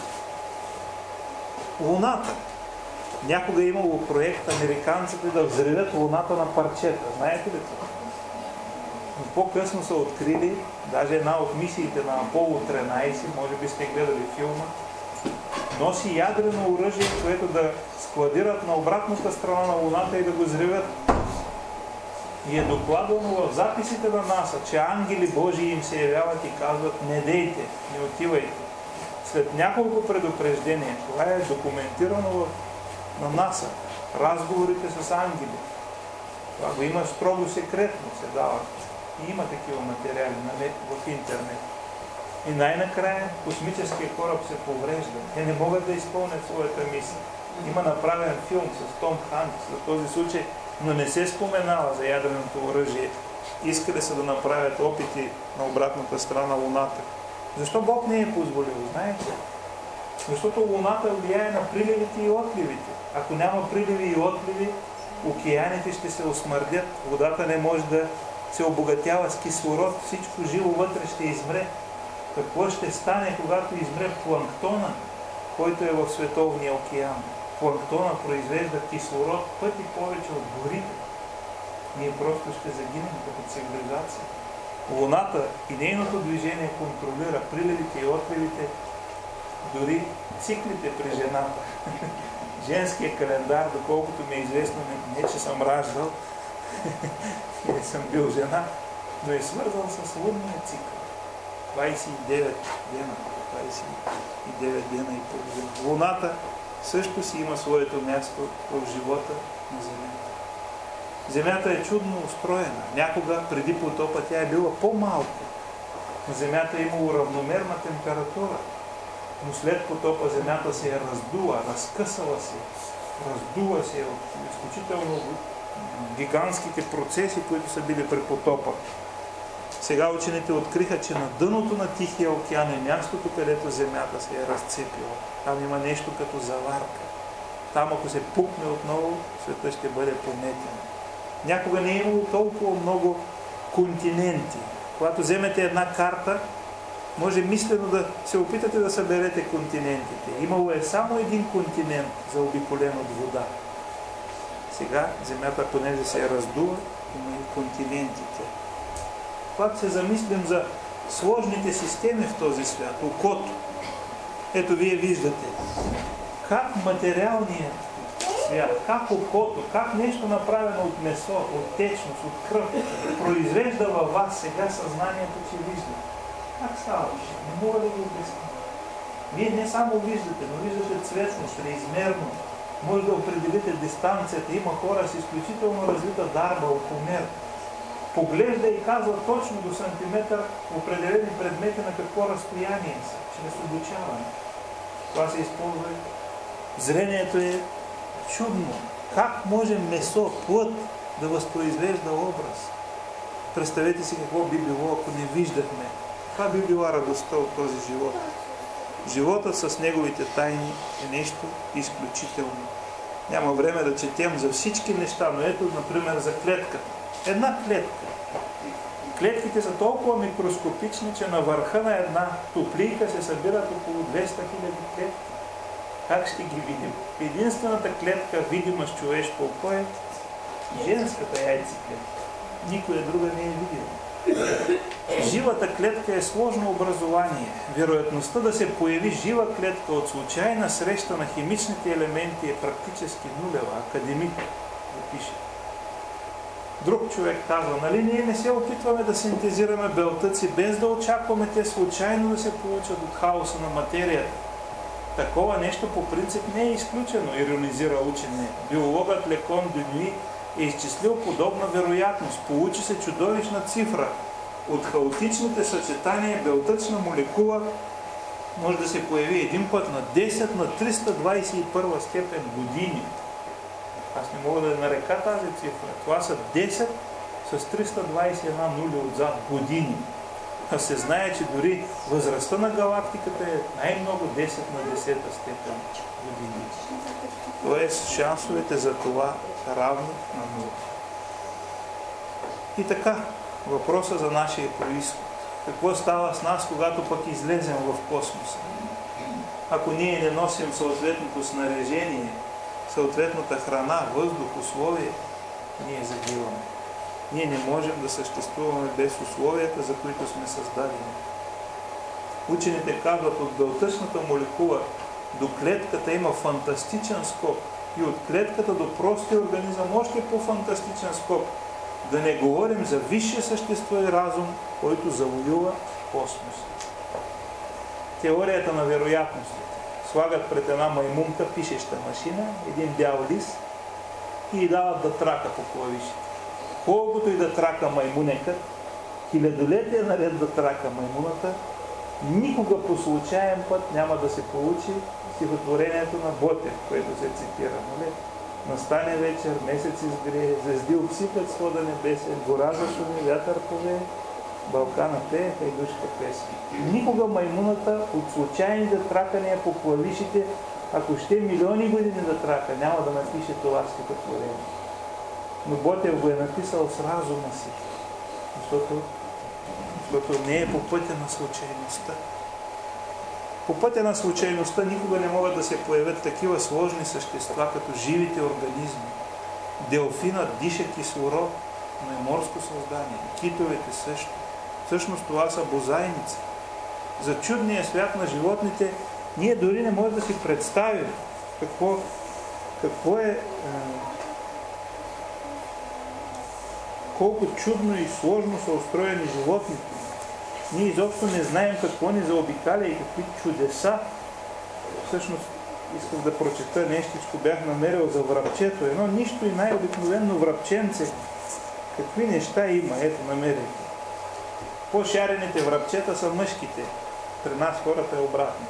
Луната. Някога е имало проект американците да взривят Луната на парчета. Знаете ли това? Но по-късно са открили, даже една от мисиите на Аполо 13, може би сте гледали филма, носи ядрено оръжие, което да складират на обратната страна на Луната и да го взривят. И е докладвано в записите на НАСА, че ангели Божии им се явяват и казват: не дейте, не отивайте. След няколко предупреждения, това е документирано на НАСА, разговорите с ангели. Това го има строго секретно, се дава. И има такива материали в интернет. И най-накрая космическия кораб се поврежда. Те не могат да изпълнят своята мисия. Има направен филм с Том Ханкс за този случай, но не се споменава за ядреното оръжие. Искали са да направят опити на обратната страна на Луната. Защо Бог не е позволил? Знаете? Защото Луната влияе на приливите и отливите. Ако няма приливи и отливи, океаните ще се осмърдят. Водата не може да се обогатява с кислород. Всичко живо вътре ще измре. Какво ще стане, когато измре планктона, който е в Световния океан? планктона произвежда кислород пъти повече от горите. Ние просто ще загинем като цивилизация. Луната и нейното движение контролира приливите и отливите, дори циклите при жената. Женския календар, доколкото ми е известно, не че съм раждал и не съм бил жена, но е свързан с лунния цикъл. 29 дена и половина. Луната също си има своето място в живота на Земята. Земята е чудно устроена. Някога преди потопа тя е била по-малко. На Земята е имало равномерна температура. Но след потопа Земята се е раздула, разкъсала се, раздула се от изключително гигантските процеси, които са били при потопа. Сега учените откриха, че на дъното на Тихия океан е мястото, където Земята се е разцепила. Там има нещо като заварка. Там, ако се пукне отново, света ще бъде пометен. Някога не е имало толкова много континенти. Когато вземете една карта, може мислено да се опитате да съберете континентите. Имало е само един континент, заобиколен от вода. Сега Земята, понеже се е раздула, има и континентите. Когато се замислим за сложните системи в този свят, окото, ето вие виждате, как материалният свят, как окото, как нещо направено от месо, от течност, от кръв, произвежда във вас сега съзнанието, че виждате. Как става? Не мога да го обясня. Вие не само виждате, но виждате цветност, реизмерно. Може да определите дистанцията. Има хора с изключително развита дарба, окомер. Поглежда и казва точно до сантиметър определени предмети на какво разстояние са, чрез обучаване. Това се използва. Зрението е чудно. Как може месо, плът да възпроизвежда образ? Представете си какво би било, ако не виждахме. Това би била радостта от този живот. Животът с неговите тайни е нещо изключително. Няма време да четем за всички неща, но ето, например, за клетката. Една клетка. Клетките са толкова микроскопични, че на върха на една топлийка се събират около 200 000 клетки. Как ще ги видим? Единствената клетка, видима с човешко око, е женската яйцеклетка. Никоя друга не е видима. Живата клетка е сложно образование. Вероятността да се появи жива клетка от случайна среща на химичните елементи е практически нулева. Академик да пише. Друг човек казва, нали ние не се опитваме да синтезираме белтъци, без да очакваме те случайно да се получат от хаоса на материята. Такова нещо по принцип не е изключено, иронизира учене. Биологът Лекон Дюнюи е изчислил подобна вероятност. Получи се чудовищна цифра. От хаотичните съчетания белтъчна молекула може да се появи един път на 10 на 321 степен години. Аз не мога да нарека тази цифра. Това са 10 с 321 нули отзад години. А се знае, че дори възрастта на галактиката е най-много 10 на 10 степен години. Тоест шансовете за това са равни на 0. И така, въпроса за нашия произход. Какво става с нас, когато пък излезем в космоса? Ако ние не носим съответното снаряжение, съответната храна, въздух, условия, ние загиваме. Ние не можем да съществуваме без условията, за които сме създадени. Учените казват, от белтъчната молекула до клетката има фантастичен скок. И от клетката до простия организъм още по-фантастичен скок. Да не говорим за висше същество и разум, който завоюва космоса. Теорията на вероятностите. Слагат пред една маймунка пишеща машина, един бял лист и дават да трака по клавишите. Колкото и да трака маймунекът, хилядолетия наред да трака маймуната, никога по случайен път няма да се получи стихотворението на Ботев, което се цитира. Нали? Настане вечер, месец изгрее, звезди обсипят свода небесен, гора зашуми, вятър повее, Балкана пее, хайдушка песен. Никога маймуната от случайните тракания по клавишите, ако ще милиони години да трака, няма да напише това стихотворение. Но Ботев го е написал с разума си, защото не е по пътя на случайността. По пътя на случайността никога не могат да се появят такива сложни същества, като живите организми. Делфинът диша кислород, но е морско създание. Китовете също. Всъщност това са бозайници. За чудния свят на животните ние дори не можем да си представим какво е колко чудно и сложно са устроени животните. Ние изобщо не знаем какво ни заобикаля и какви чудеса. Всъщност исках да прочета нещичко, бях намерил за врабчето. Едно нищо и най-обикновено врабченце. Какви неща има? Ето, намерите. По-шарените врабчета са мъжките. При нас хората е обратно.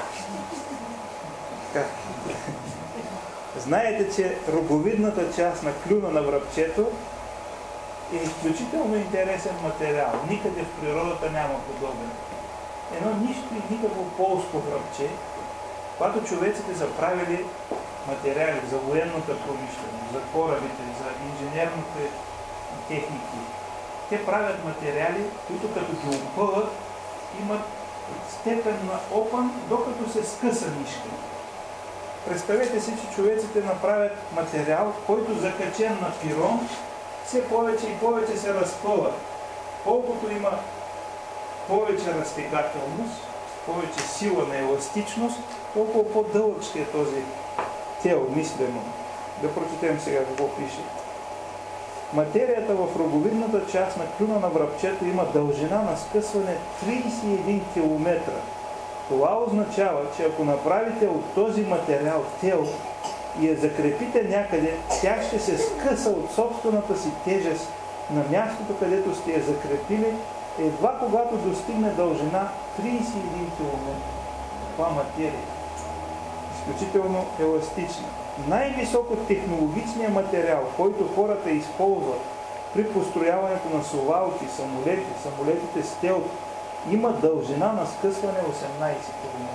Знаете, че роговидната част на клюна на врабчето е изключително интересен материал. Никъде в природата няма подобен. Едно нищо и никакво полско врабче, когато човеците са правили материали за военната промишленост, за корабите, за инженерните техники, те правят материали, които като ги опъват, имат степен на опън, докато се скъса нишка. Представете си, че човеците направят материал, който закачен на пирон, все повече и повече се разпъва. Колкото има повече разтегателност, повече сила на еластичност, толкова по-дълъг ще е този тел, мислено. Да прочетем сега какво пише. Материята в роговидната част на клюна на врабчето има дължина на скъсване 31 км. Това означава, че ако направите от този материал тел и я закрепите някъде, тя ще се скъса от собствената си тежест на мястото, където сте я закрепили, едва когато достигне дължина 31 км. Това материя. Изключително еластична. Най-високо технологичният материал, който хората използват при построяването на совалки, самолетите стелт, има дължина на скъсване 18 км.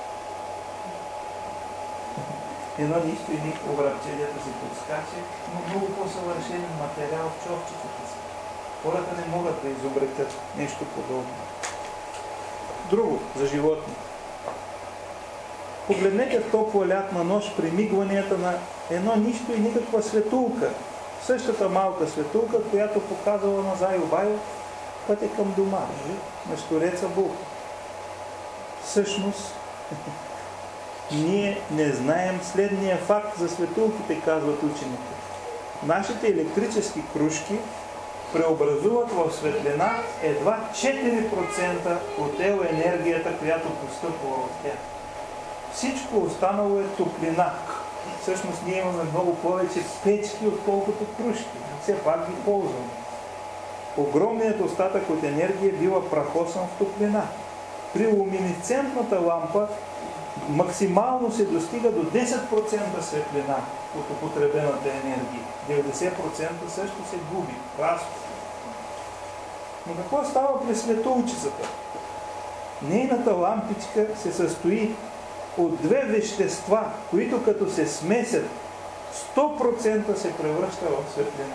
Едно нищо и никакво врабче, дето се подскача, но много по-съвършен материал в човчетата си. Хората не могат да изобретят нещо подобно. Друго за животни. Погледнете в топла лятна нощ примигванията на едно нищо и никаква светулка. Същата малка светулка, която показала на Зайо Байо пътя към дома, на Штореца Булка. Всъщност, ние не знаем следния факт за светулките, казват учените. Нашите електрически кружки преобразуват в светлина едва 4% от енергията, която постъпва от тях. Всичко останало е топлина. Всъщност ние имаме много повече печки, отколкото кружки. Все пак ги ползваме. Огромният остатък от енергия бива прахосан в топлина. При луминесцентната лампа максимално се достига до 10% светлина от употребената енергия. 90% също се губи. Разход. Но какво става при светулчицата? Нейната лампичка се състои от две вещества, които като се смесят, 100% се превръща в светлина.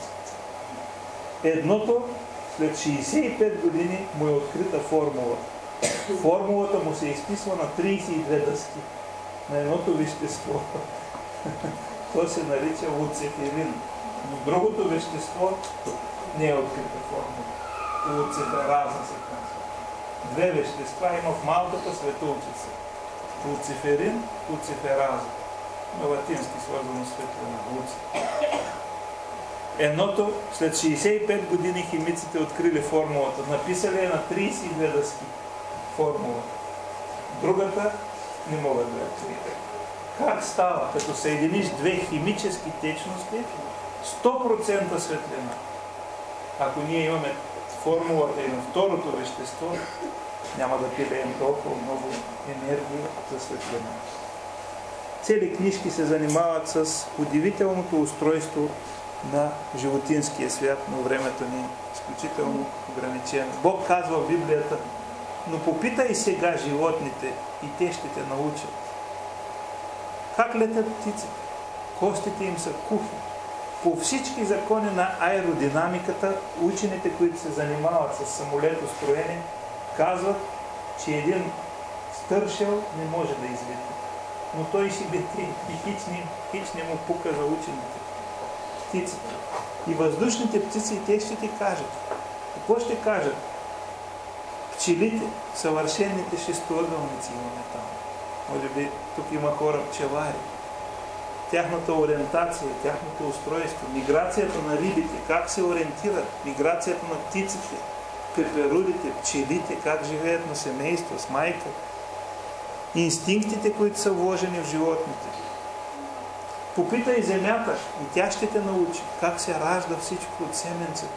Едното след 65 години му е открита формула. Формулата му се изписва на 32 дъски на едното вещество. То се нарича луциферин. Но другото вещество не е открита формула. Луцифераза се казва. Две вещества има в малката светулчица. Луциферин, луцифераза. На латински свързано светлина. Едното, след 65 години химиците открили формулата. Написали на 32 дъски формула. Другата не могат да я открият. Как става? Като съединиш две химически течности, 100% светлина. Ако ние имаме формулата и на второто вещество, няма да пилеем толкова много енергия за светлина. Цели книжки се занимават с удивителното устройство на животинския свят, но времето ни е изключително ограничено. Бог казва в Библията: но попитай сега животните и те ще те научат. Как летят птиците? Костите им са кухи. По всички закони на аеродинамиката, учените, които се занимават с самолетостроение, казват, че един тършел, не може да излети. Но той си лети и хич не му пука за учените. Птиците. И въздушните птици, и те ще ти кажат. Какво ще кажат? Пчелите, съвършените шестоъгълници имаме там. Може би тук има хора пчелари. Тяхната ориентация, тяхното устройство, миграцията на рибите, как се ориентират, миграцията на птиците, пеперудите, пчелите, как живеят на семейство, с майка, инстинктите, които са вложени в животните. Попитай земята и тя ще те научи как се ражда всичко от семенцето.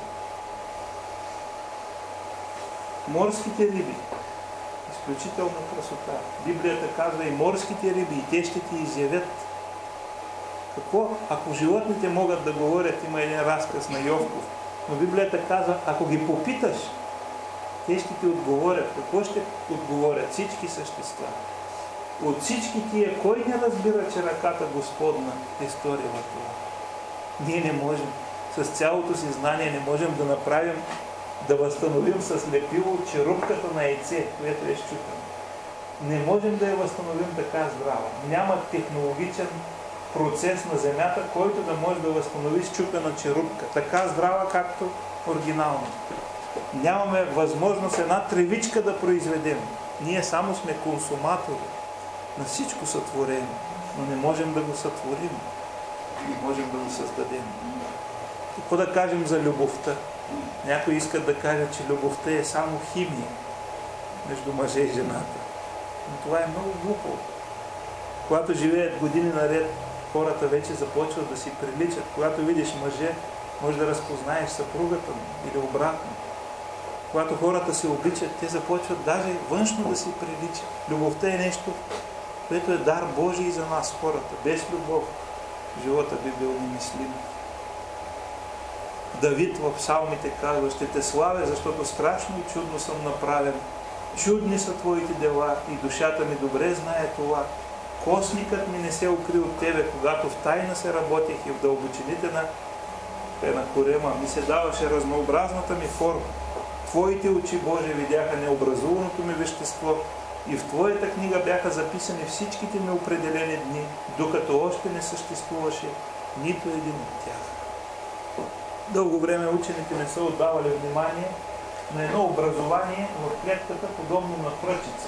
Морските риби. Изключителна красота. Библията казва и морските риби, и те ще ти изявят. Какво? Ако животните могат да говорят, има един разказ на Йовков, но Библията казва, ако ги попиташ, те ще ти отговорят. Какво ще отговорят всички същества? От всички тия, кой не разбира, че ръката Господна е сторила това? Ние не можем. С цялото си знание не можем да направим, да възстановим с лепило черупката на яйце, което е счупено. Не можем да я възстановим така здрава. Няма технологичен процес на земята, който да може да възстанови счупена черупка. Така здрава, както оригинално. Нямаме възможност една тревичка да произведем. Ние само сме консуматори на всичко сътворено, но не можем да го сътворим. Не можем да го създадем. Какво да кажем за любовта? Някои искат да кажат, че любовта е само химия между мъже и жената. Но това е много глупо. Когато живеят години наред, хората вече започват да си приличат. Когато видиш мъже, може да разпознаеш съпругата му или обратно. Когато хората се обичат, те започват даже външно да си приличат. Любовта е нещо, което е дар Божий за нас, хората. Без любов живота би бил немислим. Давид в псалмите казва, ще те славя, защото страшно и чудно съм направен. Чудни са твоите дела и душата ми добре знае това. Косникът ми не се укри от тебе, когато в тайна се работех и в дълбочините на корема ми се даваше разнообразната ми форма. Твоите очи, Боже, видяха необразуваното ми вещество и в Твоята книга бяха записани всичките ми определени дни, докато още не съществуваше нито един от тях. Дълго време учените не са отдавали внимание на едно образование в клетката, подобно на пръчица.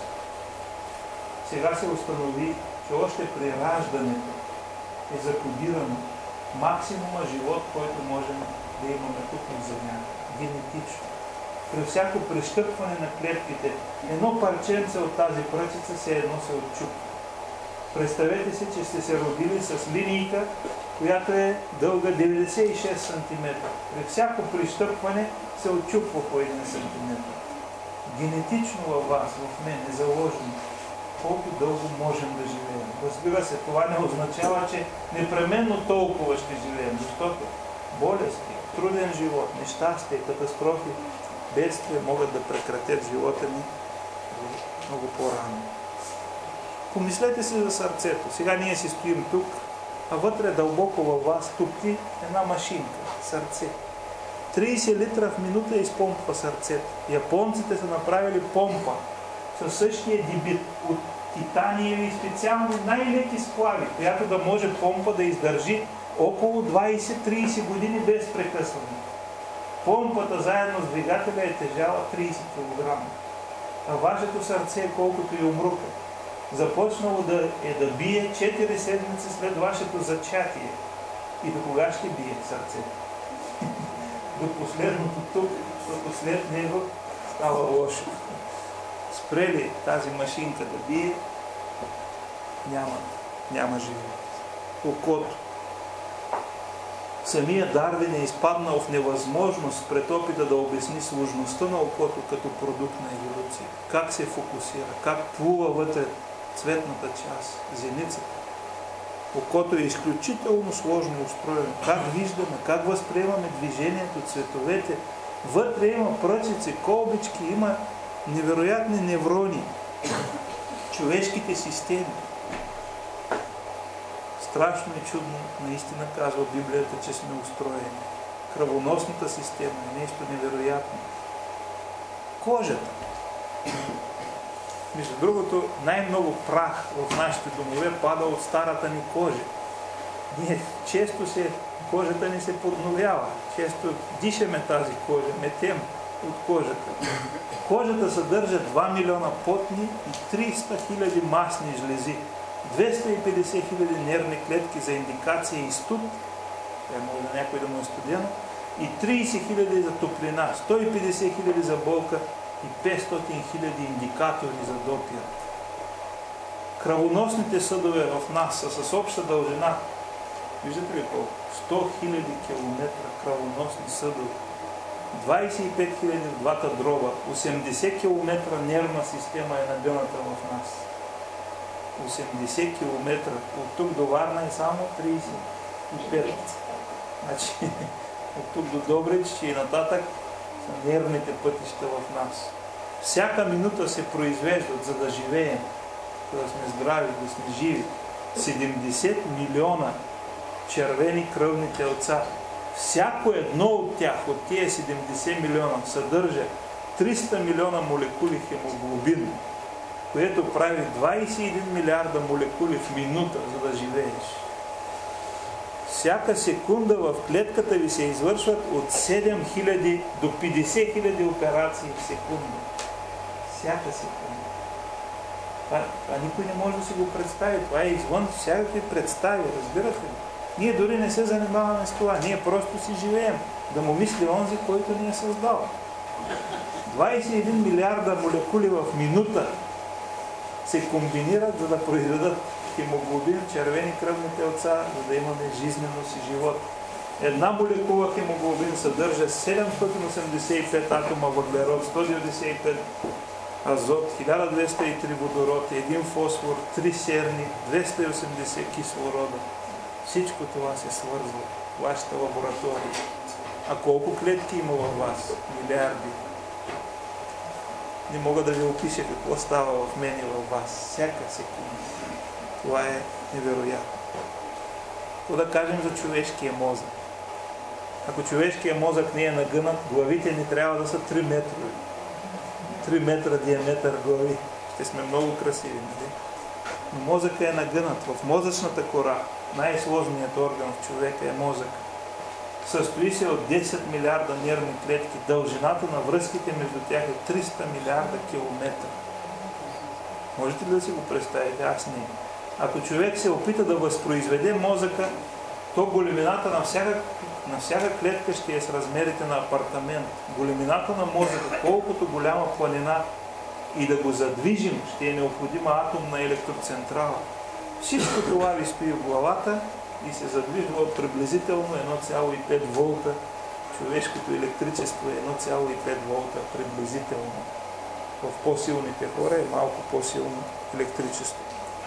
Сега се установи, че още при раждането е закодирано максимума живот, който можем да имаме тук на Земята. Генетично. При всяко прещъпване на клетките, едно парченце от тази пръчица се едно се отчупва. Представете си, че сте се родили с линийка, която е дълга 96 см. При всяко прищъпване се отчупва по 1 см. Генетично във вас, в мен е заложено колко дълго можем да живеем. Разбира се, това не означава, че непременно толкова ще живеем, защото болести, труден живот, нещастие, катастрофи, бедствия могат да прекратят живота ни много по-рано. Помислете си за сърцето. Сега ние си стоим тук, а вътре дълбоко във вас тупти една машинка, сърце. 30 литра в минута изпомпва сърцето. Японците са направили помпа със същия дебит от титаниеви специални най-леки сплави, която да може помпа да издържи около 20-30 години без прекъсване. Помпата заедно с двигателя е тежала 30 кг. А вашето сърце е колкото и умрука. Започнало да бие 4 седмици след вашето зачатие. И до кога ще бие сърцето? До последното тук, защото след него става лошо. Спрели тази машинка да бие, няма живот. Окото. Самия Дарвин е изпаднал в невъзможност пред опита да обясни сложността на окото като продукт на еволюция. Как се фокусира, как плува вътре цветната част, зеницата. Окото е изключително сложно устроено. Как виждаме, как възприемаме движението, цветовете. Вътре има пръчици, колбички, има невероятни неврони. Човешките системи. Страшно и чудно, наистина казва Библията, че сме устроени. Кръвоносната система е нещо невероятно. Кожата. Между другото, най-много прах в нашите домове пада от старата ни кожа. Ние често кожата ни се подновява. Често дишаме тази кожа, метем от кожата. Кожата съдържа 2 милиона потни и 300 хиляди масни жлези, 250 хиляди нервни клетки за индикация и студ, може да някой да му е студено, и 30 хиляди за топлина, 150 хиляди за болка и 500 хиляди индикатори за допир. Кръвоносните съдове в нас са с обща дължина, виждате ли колко? 100 хиляди километра кръвоносни съдове, 25 хиляди в двата дроба, 80 километра нервна система е набилната в нас. 80 километра. От тук до Варна е само 35. Значи, от тук до Добрич и нататък са нервните пътища в нас. Всяка минута се произвеждат, за да живеем, за да сме здрави, да сме живи. 70 милиона червени кръвни телца. Всяко едно от тях, от тия 70 милиона, съдържа 300 милиона молекули хемоглобин, което прави 21 милиарда молекули в минута, за да живееш. Всяка секунда в клетката ви се извършват от 7000 до 50 000 операции в секунда. Всяка секунда. Това никой не може да си го представи. Това е извън всякакви представи, разбирате ли? Ние дори не се занимаваме с това. Ние просто си живеем. Да му мисли онзи, който ни е създал. 21 милиарда молекули в минута се комбинират, за да произведат хемоглобин, червени кръвни телца, за да имаме жизненост и живот. Една молекула хемоглобин съдържа 785 атома въглерод, 195 азот, 1203 водород, 1 фосфор, 3 серни, 280 кислорода. Всичко това се свързва в вашата лаборатория. А колко клетки има във вас? Милиарди. Не мога да ви опиша какво става в мен и във вас. Всяка секунда. Това е невероятно. Какво да кажем за човешкия мозък? Ако човешкия мозък не е нагънат, главите ни трябва да са 3 метра. 3 метра диаметър глави. Ще сме много красиви, нали? Но мозъкът е нагънат. В мозъчната кора, най-сложният орган в човека е мозък. Състои се от 10 милиарда нервни клетки. Дължината на връзките между тях е 300 милиарда километра. Можете ли да си го представите? Аз не. Ако човек се опита да възпроизведе мозъка, то големината на всяка клетка ще е с размерите на апартамент. Големината на мозъка, колкото голяма планина, и да го задвижим, ще е необходима атомна електроцентрала. Всичко това ви стои в главата и се задвижва приблизително 1,5 волта. Човешкото електричество е 1,5 волта приблизително. В по-силните хора е малко по-силно електричество.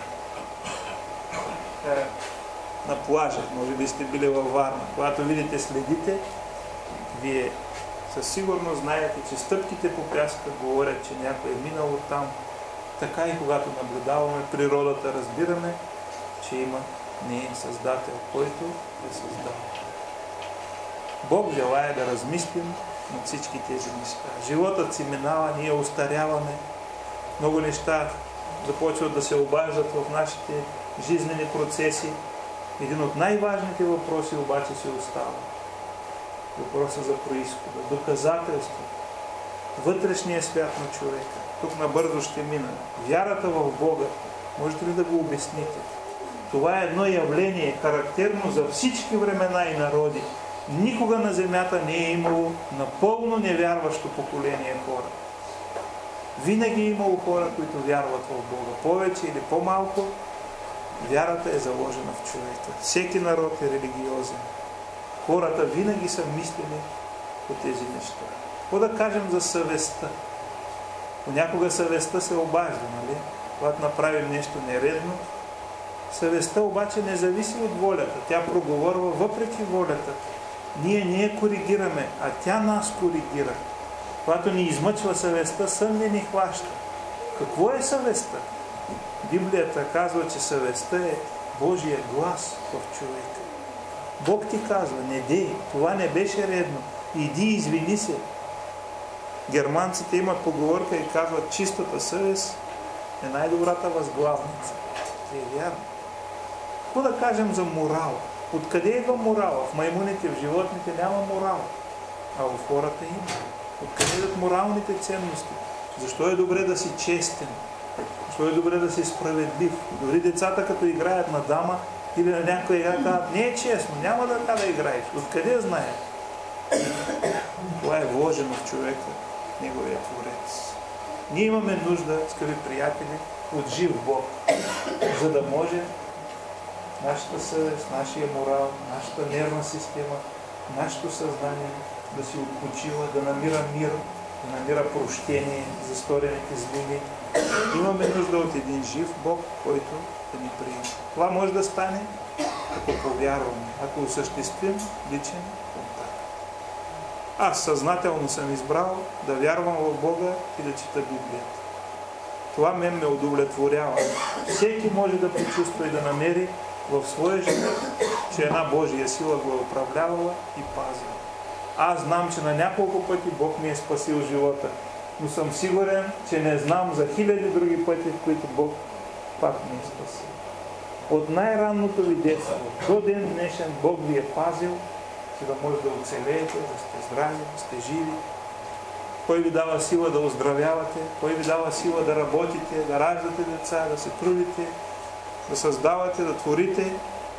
На плажа, може би сте били във Варна. Когато видите следите, вие със сигурност знаете, че стъпките по пясъка говорят, че някой е минал там. Така и когато наблюдаваме природата, разбираме, че има не Създател, който е създал. Бог желае да размислим над всички тези неща. Животът си минава, ние остаряваме. Много неща започват да се обаждат в нашите жизнени процеси. Един от най-важните въпроси обаче се остава. Въпроса за произхода, доказателство, вътрешния свят на човека. Тук набързо ще мина. Вярата в Бога, можете ли да го обясните? Това е едно явление, характерно за всички времена и народи. Никога на земята не е имало напълно невярващо поколение хора. Винаги е имало хора, които вярват в Бога. Повече или по-малко, вярата е заложена в човека. Всеки народ е религиозен. Хората винаги са мислени по тези неща. Какво да кажем за съвестта? Понякога съвестта се обажда, нали? Когато направим нещо нередно. Съвестта обаче не зависи от волята. Тя проговорва въпреки волята. Ние не я коригираме, а тя нас коригира. Когато ни измъчва съвестта, сън не ни хваща. Какво е съвестта? Библията казва, че съвестта е Божия глас в човека. Бог ти казва, не дей, това не беше редно. Иди, извини се. Германците имат поговорка и казват, чистата съвест е най-добрата възглавница. Е вярно. Какво да кажем за морала? Откъде идва морала? В маймуните, в животните няма морал, а в хората има. Откъде идват моралните ценности? Защо е добре да си честен? Защо е добре да си справедлив? Дори децата, като играят на дама или на някоя игра, казват, не е честно, няма да играеш. Откъде знаеш? Това е вложено в човека, неговия Творец. Ние имаме нужда, скъпи приятели, от жив Бог, за да може нашата съвест, нашия морал, нашата нервна система, нашето съзнание да си odpoчива, да намира мир, да намира прощение за сторените злини. Имаме нужда от един жив Бог, който да ни приеме. Това може да стане, ако повярваме, ако осъществим личен контакт. Аз съзнателно съм избрал да вярвам в Бога и да чета Библията. Това ме удовлетворява. Всеки може да почувства и да намери в своя живот, че една Божия сила го е управлявала и пазила. Аз знам, че на няколко пъти Бог ми е спасил живота, но съм сигурен, че не знам за хиляди други пъти, в които Бог пак ми е спасил. От най-ранното ви детство до ден днешен Бог ви е пазил, за да може да оцелеете, да сте здрави, да сте живи. Той ви дава сила да оздравявате, Той ви дава сила да работите, да раждате деца, да се трудите, да създавате, да творите.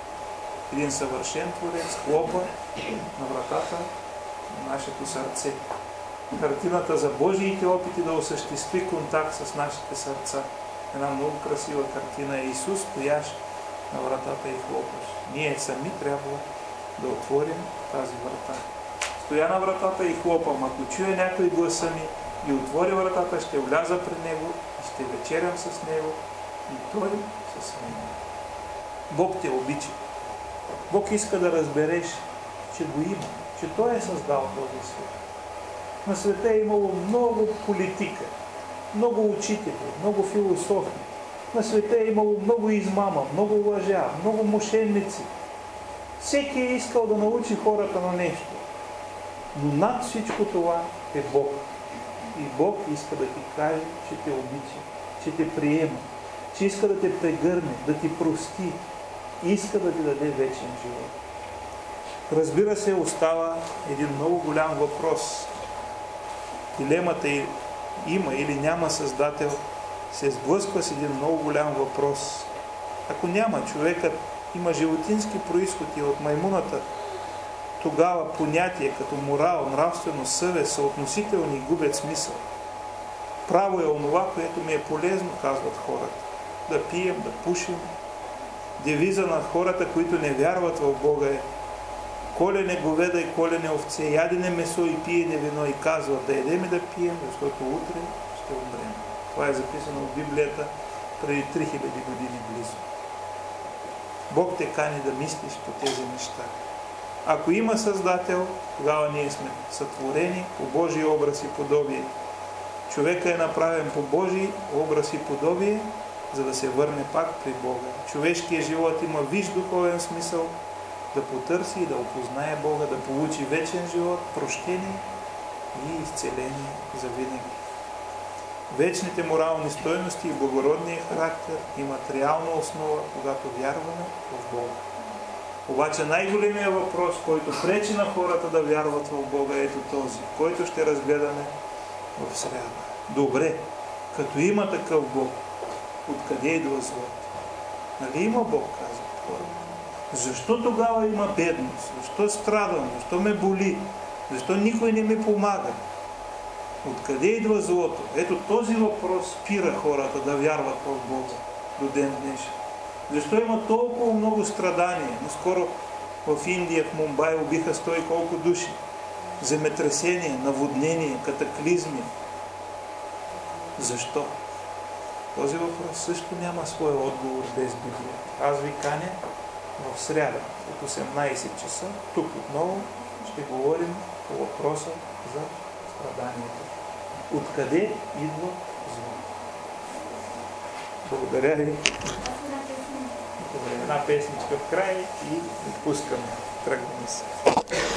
Един съвършен Творец хлопа на вратата на нашето сърце. Картината за Божиите опити да осъществи контакт с нашите сърца. Една много красива картина е Исус, стоящ на вратата и хлопаш. Ние сами трябва да отворим тази врата. Стоя на вратата и хлопам. Ако чуя някой гласа ми и отвори вратата, ще вляза при него и ще вечерям с него и той с мен. Бог те обича. Бог иска да разбереш, че го има, че Той е създал този свят. На света е имало много политика, много учители, много философи. На света е имало много измама, много лъжа, много мошенници. Всеки е искал да научи хората на нещо. Но над всичко това е Бог. И Бог иска да ти каже, че те обича, че те приема, че иска да те прегърне, да ти прости, иска да ти даде вечен живот. Разбира се, остава един много голям въпрос. Дилемата има или няма Създател се сблъсква с един много голям въпрос. Ако няма, човекът има животински произходи от маймуната, тогава понятия като морал, нравственост, съвест са относителни и губят смисъл. Право е онова, което ми е полезно, казват хората. Да пием, да пушим. Девиза на хората, които не вярват в Бога е колене говеда и колене овце, ядене месо и пиене вино и казват да едем и да пием, защото утре ще умрем. Това е записано в Библията преди 3000 години близо. Бог те кани да мислиш по тези неща. Ако има Създател, тогава ние сме сътворени по Божий образ и подобие. Човека е направен по Божий образ и подобие, за да се върне пак при Бога. Човешкият живот има висш духовен смисъл да потърси и да опознае Бога, да получи вечен живот, прощение и изцеление за винаги. Вечните морални стойности и благородния характер имат реална основа, когато вярваме в Бога. Обаче най-големият въпрос, който пречи на хората да вярват в Бога, е ето този, който ще разгледаме в сряда. Добре, като има такъв Бог, откъде идва злото? Нали има Бог, казва хората? Защо тогава има бедност? Защо страдам? Защо ме боли? Защо никой не ми помага? Откъде идва злото? Ето този въпрос спира хората да вярват в Бога до ден днешен. Защо има толкова много страдания? Наскоро в Индия, в Мумбай убиха 100 и колко души. Земетресения, наводнения, катаклизми. Защо? Този въпрос също няма своя отговор без Библия. Аз ви каня в сряда от 18 часа, тук отново ще говорим по въпроса за страданието. Откъде идва злото? Благодаря ви. Една песничка в край и отпускаме. Тръгваме се.